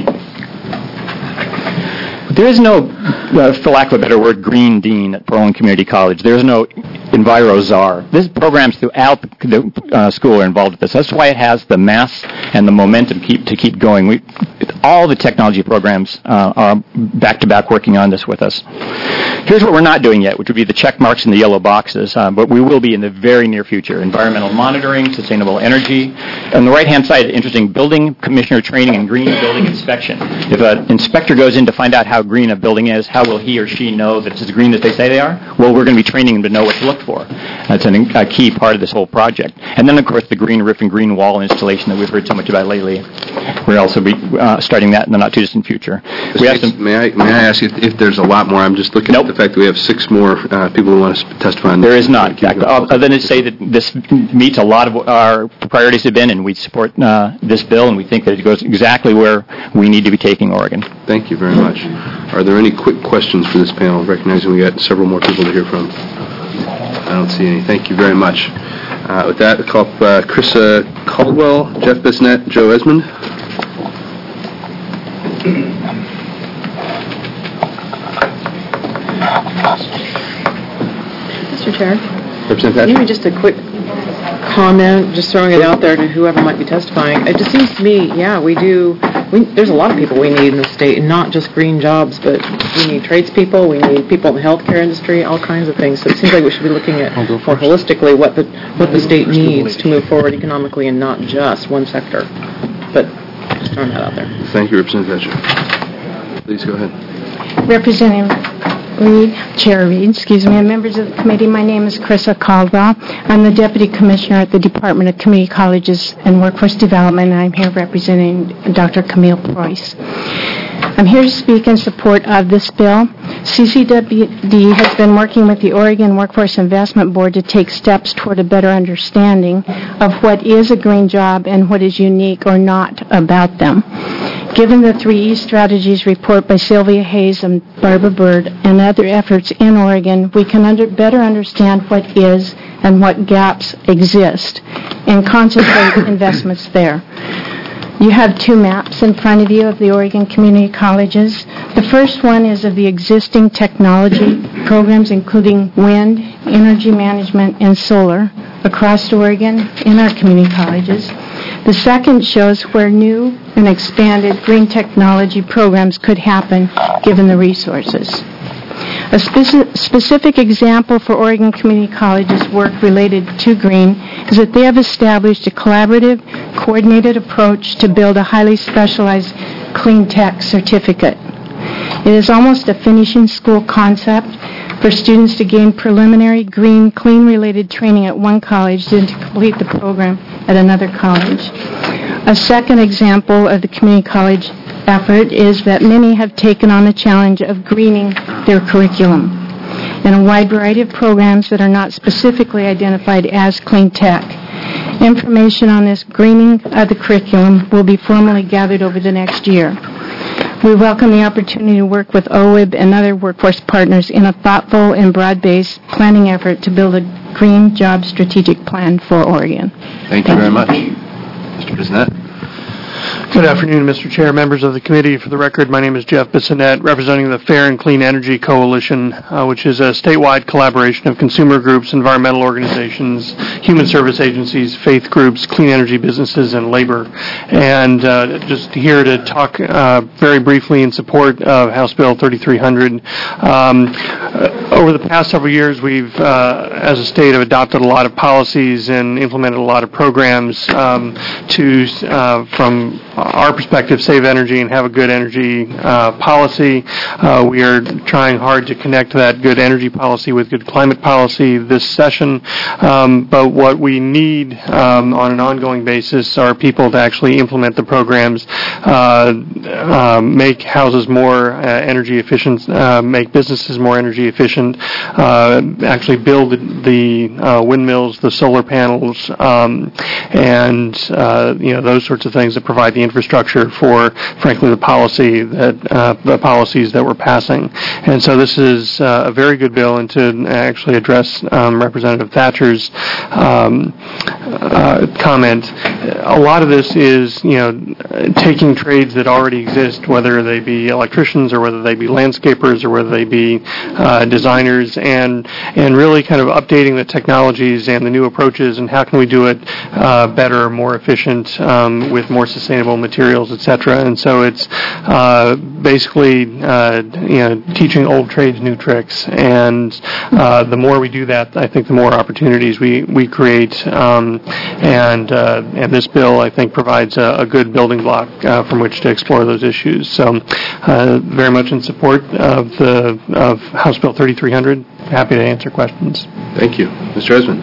There is no, for lack of a better word, green dean at Pearl Community College. There's no Enviro czar. This programs throughout the school are involved with this. That's why it has the mass and the momentum to keep going. All the technology programs are back-to-back working on this with us. Here's what we're not doing yet, which would be the check marks and the yellow boxes, but we will be in the very near future. Environmental monitoring, sustainable energy. On the right-hand side, interesting, building commissioner training and green building inspection. If an inspector goes in to find out how green a building is, how will he or she know that it's as green as they say they are? Well, we're going to be training them to know what to look for. That's a key part of this whole project. And then, of course, the green roof and green wall installation that we've heard so much about lately. We'll also be starting that in the not-too-distant future. May I ask if there's a lot more? I'm just looking at the fact that we have 6 more people who want to testify on this. There is not. Other than to say that this meets a lot of what our priorities have been, and we support this bill, and we think that it goes exactly where we need to be taking Oregon. Thank you very much. Are there any quick questions for this panel, recognizing we got several more people to hear from? I don't see any. Thank you very much. With that, I'll call up Krista Caldwell, Jeff Bissonette, Joe Esmond. Mr. Chair, Representative Patrick? maybe just a quick comment, just throwing it out there to whoever might be testifying. It just seems to me, there's a lot of people we need in the state, and not just green jobs, but we need tradespeople, we need people in the healthcare industry, all kinds of things. So it seems like we should be looking at more holistically what the state needs to move forward economically, and not just one sector. But just throwing that out there. Thank you, Representative Patrick. Please go ahead. Representative Reed, Chair Reed, and members of the committee, my name is Krista Caldwell. I'm the Deputy Commissioner at the Department of Community Colleges and Workforce Development, and I'm here representing Dr. Camille Preuss. I'm here to speak in support of this bill. CCWD has been working with the Oregon Workforce Investment Board to take steps toward a better understanding of what is a green job and what is unique or not about them. Given the 3E Strategies report by Sylvia Hayes and Barbara Bird and other efforts in Oregon, we can better understand what is and what gaps exist and concentrate investments there. You have 2 maps in front of you of the Oregon Community Colleges. The first one is of the existing technology programs, including wind, energy management, and solar across Oregon in our community colleges. The second shows where new and expanded green technology programs could happen given the resources. A specific example for Oregon Community College's work related to green is that they have established a collaborative, coordinated approach to build a highly specialized clean tech certificate. It is almost a finishing school concept for students to gain preliminary green, clean-related training at one college, then to complete the program at another college. A second example of the community college effort is that many have taken on the challenge of greening their curriculum in a wide variety of programs that are not specifically identified as clean tech. Information on this greening of the curriculum will be formally gathered over the next year. We welcome the opportunity to work with OWIB and other workforce partners in a thoughtful and broad-based planning effort to build a green job strategic plan for Oregon. Thank you very much. Mr. Bissonette. Good afternoon, Mr. Chair, members of the committee. For the record, my name is Jeff Bissonette, representing the Fair and Clean Energy Coalition, which is a statewide collaboration of consumer groups, environmental organizations, human service agencies, faith groups, clean energy businesses, and labor. And just here to talk very briefly in support of House Bill 3300. Over the past several years, we've, as a state, have adopted a lot of policies and implemented a lot of programs to, from our perspective, save energy and have a good energy policy. We are trying hard to connect that good energy policy with good climate policy this session. But what we need on an ongoing basis are people to actually implement the programs, make houses more energy efficient, make businesses more energy efficient, efficient, actually build the windmills, the solar panels, and those sorts of things that provide the infrastructure for, frankly, the policies that we're passing. And so this is a very good bill, and to actually address Representative Thatcher's comment, a lot of this is, taking trades that already exist, whether they be electricians or whether they be landscapers or whether they be designers, and really kind of updating the technologies and the new approaches, and how can we do it better, more efficient, with more sustainable materials, etc. And so it's basically teaching old trades new tricks, and the more we do that, I think the more opportunities we create, and this bill, I think, provides a good building block from which to explore those issues. So very much in support of House Bill 3300. Happy to answer questions. Thank you. Mr. Esmond.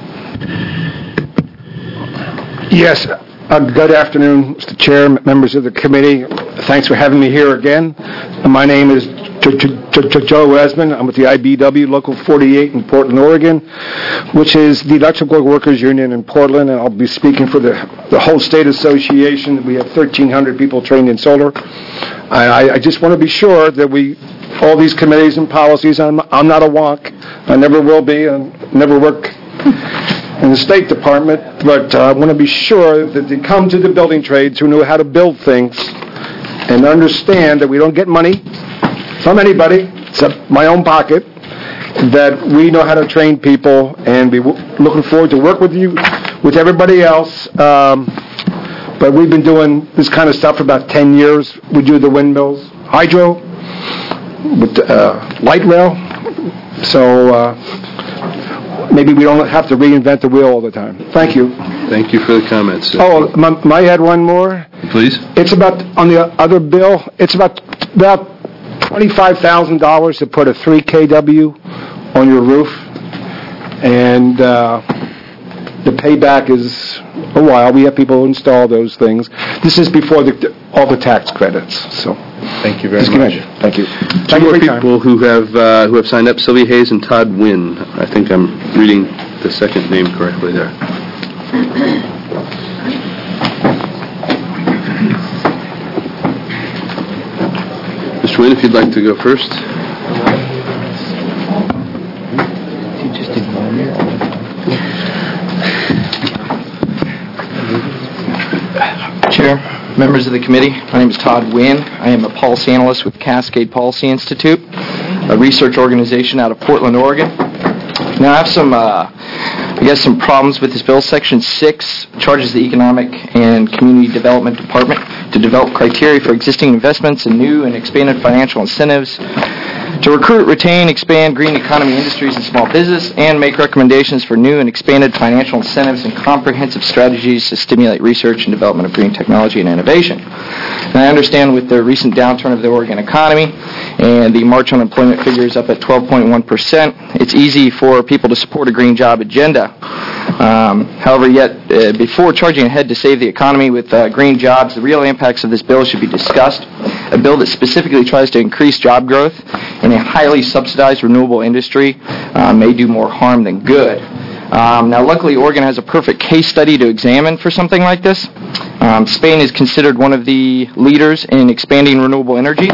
Yes. Good afternoon, Mr. Chair, members of the committee. Thanks for having me here again. My name is Joe Esmond. I'm with the IBEW Local 48 in Portland, Oregon, which is the Electrical Workers Union in Portland, and I'll be speaking for the whole state association. We have 1,300 people trained in solar. I just want to be sure that all these committees and policies, I'm not a wonk. I never will be. I never work in the State Department, but I want to be sure that they come to the building trades who know how to build things and understand that we don't get money from anybody except my own pocket, that we know how to train people, and we're looking forward to work with you, with everybody else. But we've been doing this kind of stuff for about 10 years. We do the windmills, hydro, with light rail, so maybe we don't have to reinvent the wheel all the time. Thank you. Thank you for the comments. Oh, might I add one more? Please. It's about, on the other bill, it's about $25,000 to put a 3 kW on your roof, and the payback is a while. We have people who install those things. This is before all the tax credits. So thank you very much. Thank you. Two more people who have signed up: Sylvia Hayes and Todd Wynn. I think I'm reading the second name correctly there. Mr. Wynn, if you'd like to go first. Chair, members of the committee, my name is Todd Wynn. I am a policy analyst with Cascade Policy Institute, a research organization out of Portland, Oregon. Now, I have some problems with this bill. Section 6 charges the Economic and Community Development Department to develop criteria for existing investments in new and expanded financial incentives to recruit, retain, expand green economy industries and small business, and make recommendations for new and expanded financial incentives and comprehensive strategies to stimulate research and development of green technology and innovation. And I understand with the recent downturn of the Oregon economy and the March unemployment figures up at 12.1%, it's easy for people to support a green job agenda. However, before charging ahead to save the economy with green jobs, the real impacts of this bill should be discussed. A bill that specifically tries to increase job growth in a highly subsidized renewable industry may do more harm than good. Now, luckily, Oregon has a perfect case study to examine for something like this. Spain is considered one of the leaders in expanding renewable energy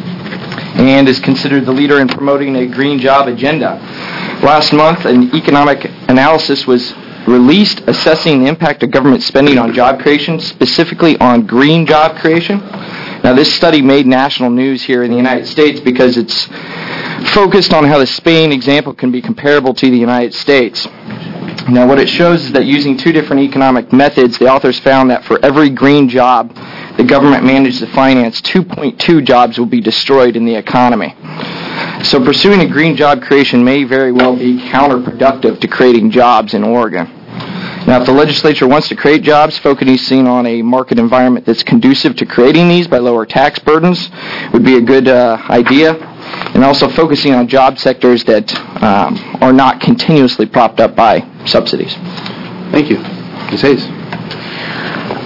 and is considered the leader in promoting a green job agenda. Last month, an economic analysis was released assessing the impact of government spending on job creation, specifically on green job creation. Now, this study made national news here in the United States because it's focused on how the Spain example can be comparable to the United States. Now, what it shows is that using two different economic methods, the authors found that for every green job the government managed to finance, 2.2 jobs will be destroyed in the economy. So pursuing a green job creation may very well be counterproductive to creating jobs in Oregon. Now, if the legislature wants to create jobs, focusing on a market environment that's conducive to creating these by lower tax burdens would be a good idea, and also focusing on job sectors that are not continuously propped up by subsidies. Thank you. Ms. Hayes.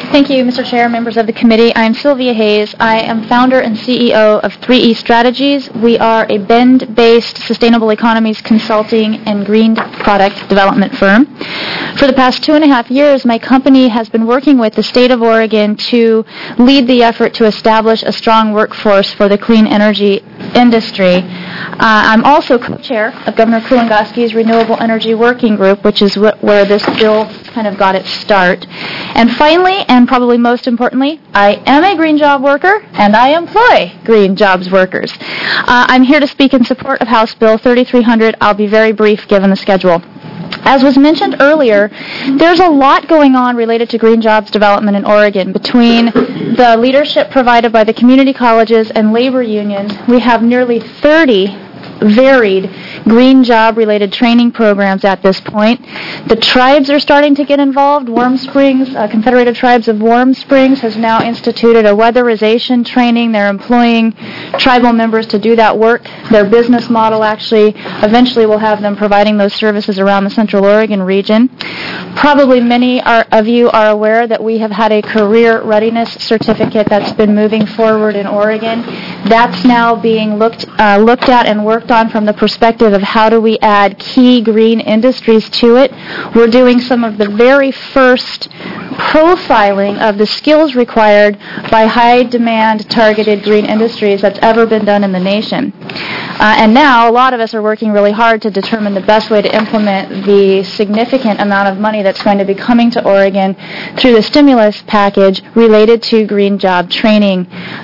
Thank you, Mr. Chair, members of the committee. I am Sylvia Hayes. I am founder and CEO of 3E Strategies. We are a Bend-based sustainable economies consulting and green product development firm. For the past 2.5 years, my company has been working with the state of Oregon to lead the effort to establish a strong workforce for the clean energy industry. I'm also co-chair of Governor Kulongoski's Renewable Energy Working Group, which is where this bill kind of got its start. And finally, and probably most importantly, I am a green job worker, and I employ green jobs workers. I'm here to speak in support of House Bill 3300. I'll be very brief given the schedule. As was mentioned earlier, there's a lot going on related to green jobs development in Oregon. Between the leadership provided by the community colleges and labor unions, we have nearly 30 varied green job-related training programs at this point. The tribes are starting to get involved. Warm Springs, Confederated Tribes of Warm Springs has now instituted a weatherization training. They're employing tribal members to do that work. Their business model actually eventually will have them providing those services around the Central Oregon region. Probably many of you are aware that we have had a career readiness certificate that's been moving forward in Oregon. That's now being looked at and worked on from the perspective of how do we add key green industries to it. We're doing some of the very first profiling of the skills required by high-demand targeted green industries that's ever been done in the nation. And now a lot of us are working really hard to determine the best way to implement the significant amount of money that's going to be coming to Oregon through the stimulus package related to green job training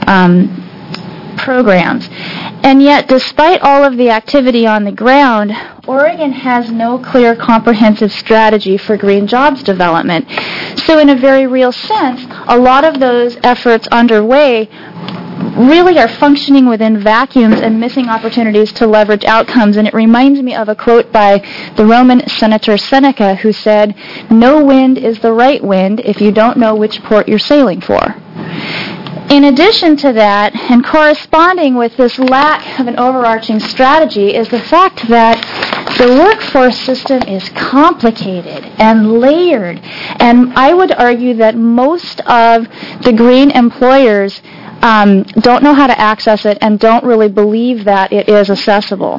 programs. And yet, despite all of the activity on the ground, Oregon has no clear comprehensive strategy for green jobs development. So in a very real sense, a lot of those efforts underway really are functioning within vacuums and missing opportunities to leverage outcomes. And it reminds me of a quote by the Roman Senator Seneca, who said, "No wind is the right wind if you don't know which port you're sailing for." In addition to that, and corresponding with this lack of an overarching strategy, is the fact that the workforce system is complicated and layered. And I would argue that most of the green employers don't know how to access it and don't really believe that it is accessible.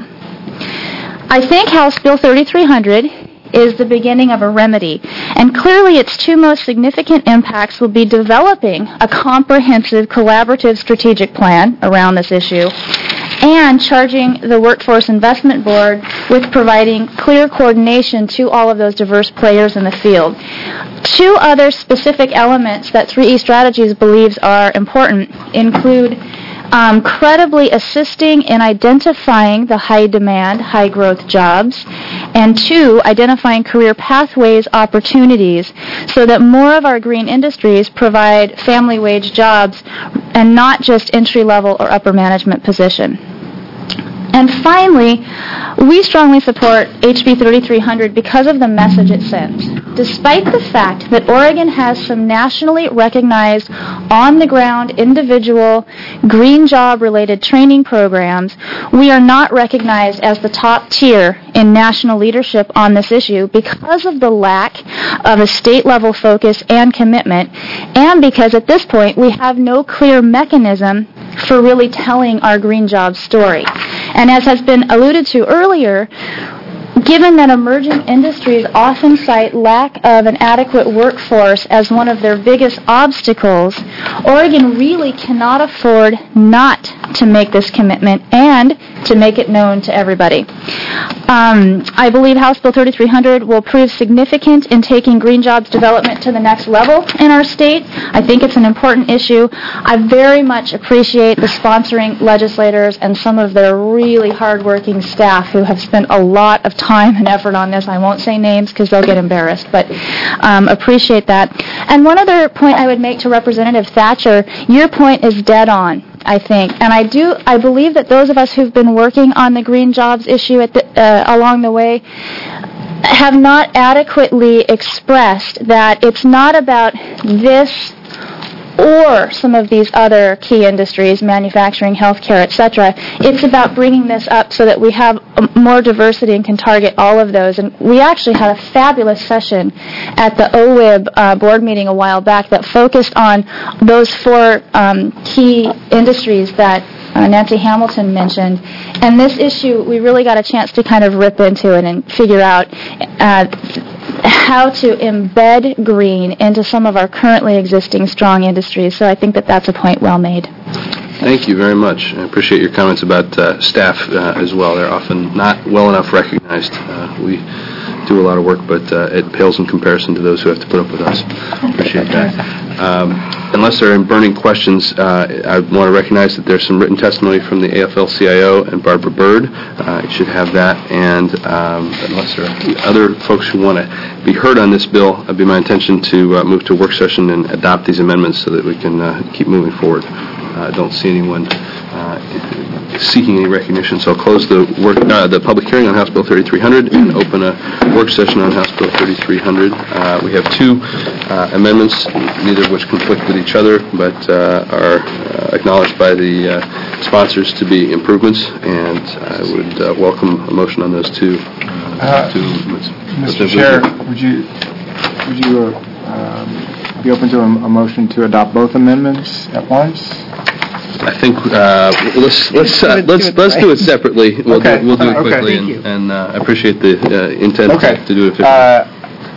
I think House Bill 3300 is the beginning of a remedy, and clearly its two most significant impacts will be developing a comprehensive collaborative strategic plan around this issue and charging the Workforce Investment Board with providing clear coordination to all of those diverse players in the field. Two other specific elements that 3E Strategies believes are important include credibly assisting in identifying the high-demand, high-growth jobs, and two, identifying career pathways opportunities so that more of our green industries provide family wage jobs and not just entry-level or upper management position. And finally, we strongly support HB 3300 because of the message it sends. Despite the fact that Oregon has some nationally recognized, on-the-ground, individual, green job-related training programs, we are not recognized as the top tier in national leadership on this issue because of the lack of a state-level focus and commitment, and because at this point we have no clear mechanism for really telling our green job story. And as has been alluded to earlier, given that emerging industries often cite lack of an adequate workforce as one of their biggest obstacles, Oregon really cannot afford not to make this commitment and to make it known to everybody. I believe House Bill 3300 will prove significant in taking green jobs development to the next level in our state. I think it's an important issue. I very much appreciate the sponsoring legislators and some of their really hardworking staff who have spent a lot of time and effort on this. I won't say names because they'll get embarrassed, but appreciate that. And one other point I would make to Representative Thatcher, your point is dead on, I think. And I believe that those of us who've been working on the green jobs issue along the way have not adequately expressed that it's not about this or some of these other key industries, manufacturing, healthcare, etc. It's about bringing this up so that we have more diversity and can target all of those. And we actually had a fabulous session at the OWIB board meeting a while back that focused on those 4 key industries that Nancy Hamilton mentioned. And this issue, we really got a chance to kind of rip into it and figure out how to embed green into some of our currently existing strong industries. So I think that that's a point well made. Thank you very much. I appreciate your comments about staff as well. They're often not well enough recognized. We do a lot of work, but it pales in comparison to those who have to put up with us. Appreciate that. Unless there are burning questions, I want to recognize that there's some written testimony from the AFL-CIO and Barbara Bird. You should have that. And unless there are other folks who want to be heard on this bill, it'd be my intention to move to a work session and adopt these amendments so that we can keep moving forward. I don't see anyone seeking any recognition, so I'll close the public hearing on House Bill 3300 and open a work session on House Bill 3300. We have 2 amendments, neither of which conflict with each other, but are acknowledged by the sponsors to be improvements, and I would welcome a motion on those 2 amendments. Mr. Chair, would you be open to a motion to adopt both amendments at once? I think let's do it separately. We'll do it quickly, and I appreciate the intent to do it efficiently.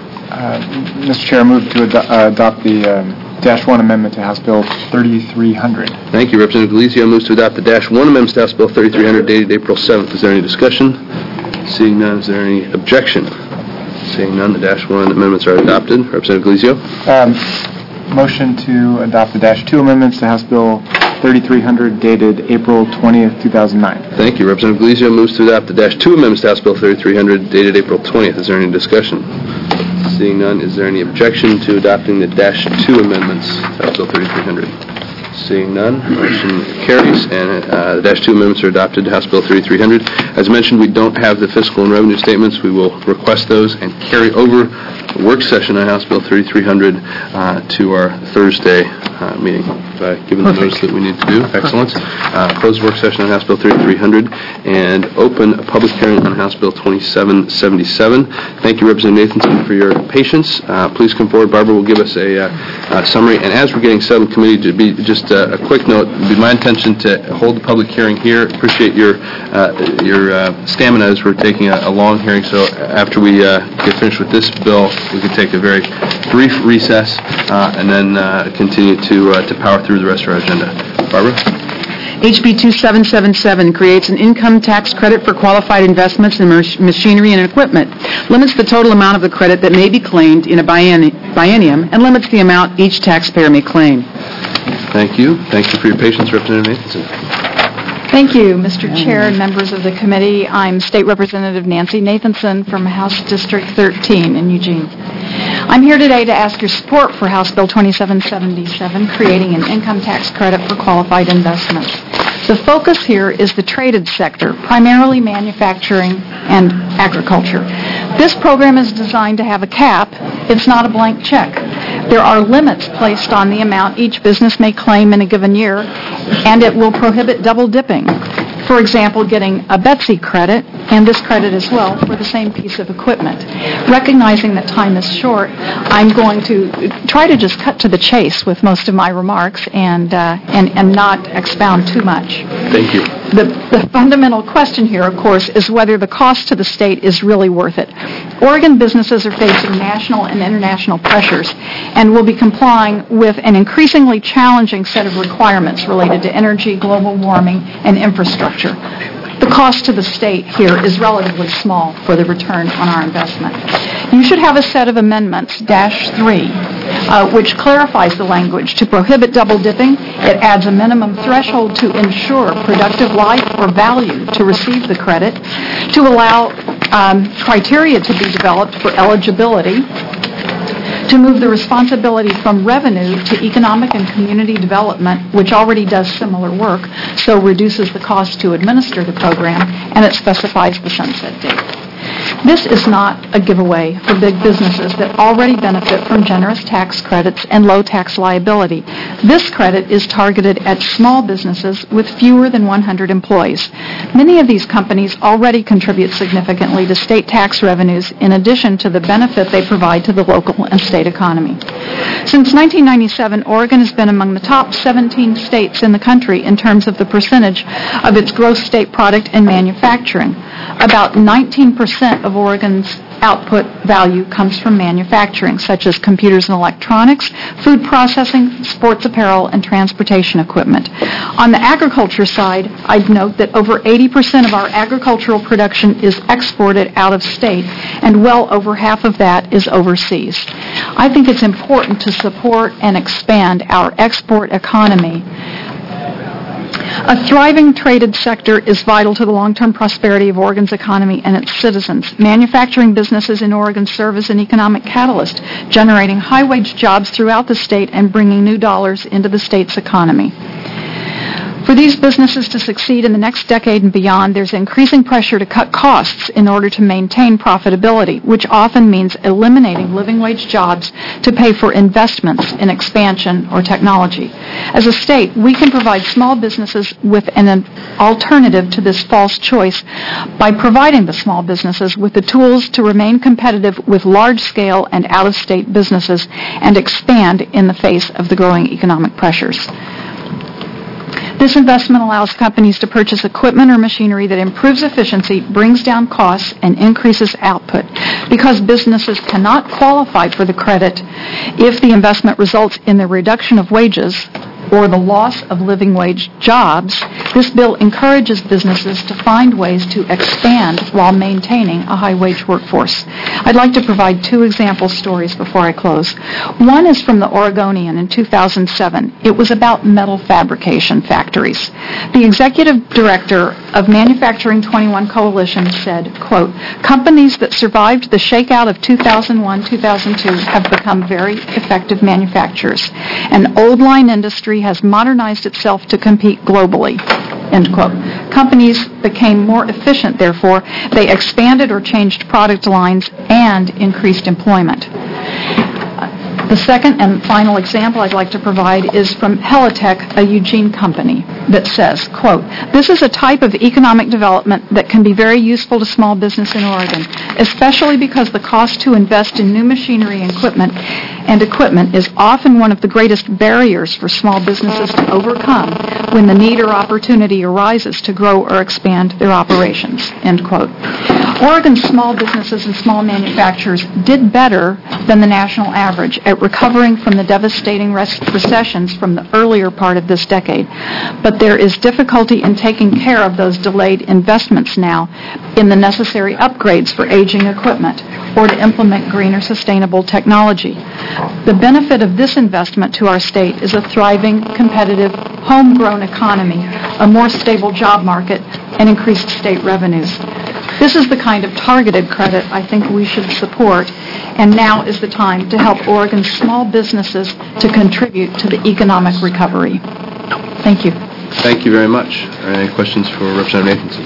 Mr. Chair, I move to adopt the Dash 1 amendment to House Bill 3300. Thank you. Representative Galizio moves to adopt the Dash 1 amendments to House Bill 3300 dated April 7th. Is there any discussion? Seeing none, is there any objection? Seeing none, the Dash 1 amendments are adopted. Representative Galizio? Motion to adopt the Dash 2 amendments to House Bill 3300 dated April 20th, 2009. Thank you. Representative Galizio moves to adopt the Dash 2 amendments to House Bill 3300 dated April 20th. Is there any discussion? Seeing none, is there any objection to adopting the Dash 2 amendments to House Bill 3300? Seeing none, motion carries, and the Dash 2 amendments are adopted to House Bill 3300. As mentioned, we don't have the fiscal and revenue statements. We will request those and carry over the work session on House Bill 3300 to our Thursday meeting. Given the notice that we need to do. Excellent. Close work session on House Bill 3300 and open a public hearing on House Bill 2777. Thank you, Representative Nathanson, for your patience. Please come forward. Barbara will give us a summary. And as we're getting settled, committee, to be just a quick note, it would be my intention to hold the public hearing here. Appreciate your stamina as we're taking a long hearing. So after we get finished with this bill, we can take a very brief recess and then continue to power through the rest of our agenda. Barbara? HB 2777 creates an income tax credit for qualified investments in machinery and equipment, limits the total amount of the credit that may be claimed in a biennium, and limits the amount each taxpayer may claim. Thank you. Thank you for your patience, Representative Nathanson. Thank you, Mr. Chair and members of the committee. I'm State Representative Nancy Nathanson from House District 13 in Eugene. I'm here today to ask your support for House Bill 2777, creating an income tax credit for qualified investments. The focus here is the traded sector, primarily manufacturing and agriculture. This program is designed to have a cap. It's not a blank check. There are limits placed on the amount each business may claim in a given year, and it will prohibit double dipping. For example, getting a Betsy credit and this credit as well for the same piece of equipment. Recognizing that time is short, I'm going to try to just cut to the chase with most of my remarks and not expound too much. Thank you. The fundamental question here, of course, is whether the cost to the state is really worth it. Oregon businesses are facing national and international pressures and will be complying with an increasingly challenging set of requirements related to energy, global warming, and infrastructure. The cost to the state here is relatively small for the return on our investment. You should have a set of amendments, Dash 3, which clarifies the language to prohibit double dipping. It adds a minimum threshold to ensure productive life or value to receive the credit, to allow criteria to be developed for eligibility, to move the responsibility from revenue to economic and community development, which already does similar work, so reduces the cost to administer the program, and it specifies the sunset date. This is not a giveaway for big businesses that already benefit from generous tax credits and low tax liability. This credit is targeted at small businesses with fewer than 100 employees. Many of these companies already contribute significantly to state tax revenues in addition to the benefit they provide to the local and state economy. Since 1997, Oregon has been among the top 17 states in the country in terms of the percentage of its gross state product in manufacturing. About 19% of Oregon's output value comes from manufacturing, such as computers and electronics, food processing, sports apparel, and transportation equipment. On the agriculture side, I'd note that over 80% of our agricultural production is exported out of state, and well over half of that is overseas. I think it's important to support and expand our export economy. A thriving traded sector is vital to the long-term prosperity of Oregon's economy and its citizens. Manufacturing businesses in Oregon serve as an economic catalyst, generating high-wage jobs throughout the state and bringing new dollars into the state's economy. For these businesses to succeed in the next decade and beyond, there's increasing pressure to cut costs in order to maintain profitability, which often means eliminating living wage jobs to pay for investments in expansion or technology. As a state, we can provide small businesses with an alternative to this false choice by providing the small businesses with the tools to remain competitive with large-scale and out-of-state businesses and expand in the face of the growing economic pressures. This investment allows companies to purchase equipment or machinery that improves efficiency, brings down costs, and increases output. Because businesses cannot qualify for the credit if the investment results in the reduction of wages or the loss of living wage jobs, this bill encourages businesses to find ways to expand while maintaining a high-wage workforce. I'd like to provide two example stories before I close. One is from the Oregonian in 2007. It was about metal fabrication factories. The executive director of Manufacturing 21 Coalition said, quote, "Companies that survived the shakeout of 2001-2002 have become very effective manufacturers. An old line industry has modernized itself to compete globally." End quote. Companies became more efficient, therefore. They expanded or changed product lines and increased employment. The second and final example I'd like to provide is from Helitech, a Eugene company, that says, quote, "This is a type of economic development that can be very useful to small business in Oregon, especially because the cost to invest in new machinery and equipment is often one of the greatest barriers for small businesses to overcome when the need or opportunity arises to grow or expand their operations." End quote. Oregon's small businesses and small manufacturers did better than the national average at recovering from the devastating recessions from the earlier part of this decade. But there is difficulty in taking care of those delayed investments now in the necessary upgrades for aging equipment or to implement greener sustainable technology. The benefit of this investment to our state is a thriving, competitive, homegrown economy, a more stable job market, and increased state revenues. This is the kind of targeted credit I think we should support, and now is the time to help Oregon's small businesses to contribute to the economic recovery. Thank you. Thank you very much. Are there any questions for Representative Nathanson?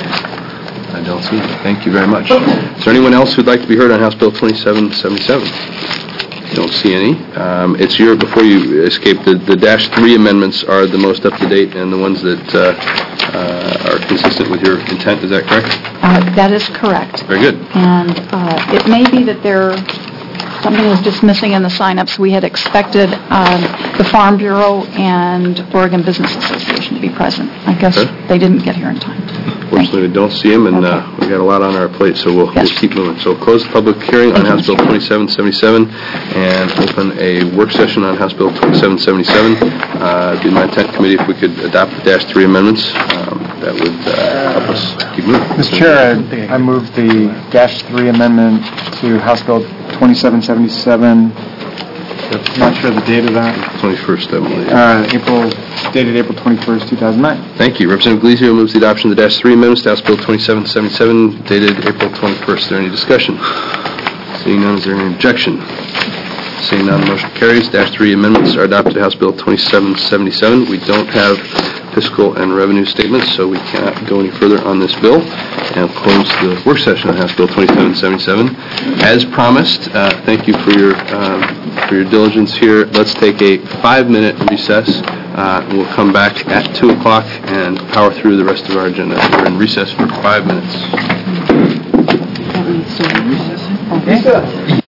I don't see any. Thank you very much. Is there anyone else who'd like to be heard on House Bill 2777? Don't see any. It's before you escape, the Dash 3 amendments are the most up-to-date and the ones that are consistent with your intent. Is that correct? That is correct. Very good. And it may be that something was just missing in the sign-ups. We had expected the Farm Bureau and Oregon Business Association to be present. I guess they didn't get here in time. Fortunately, we don't see them, and we've got a lot on our plate, so we'll keep moving. So close the public hearing on House Bill 2777 and open a work session on House Bill 2777. It'd be my intent, committee, if we could adopt the Dash 3 amendments. That would help us keep moving. Mr. Chair, I move the Dash 3 amendment to House Bill 2777. I'm not sure the date of that. 21st, I believe. Dated April 21st, 2009. Thank you. Representative Galizio moves the adoption of the Dash 3 amendments to House Bill 2777, dated April 21st. Is there any discussion? Seeing none, is there any objection? Seeing none, the motion carries. Dash 3 amendments are adopted to House Bill 2777. We don't have fiscal and revenue statements, so we cannot go any further on this bill. And I'll close the work session on House Bill 2777. As promised, thank you for your diligence here. Let's take a 5-minute recess. We'll come back at 2 o'clock and power through the rest of our agenda. We're in recess for 5 minutes. Okay.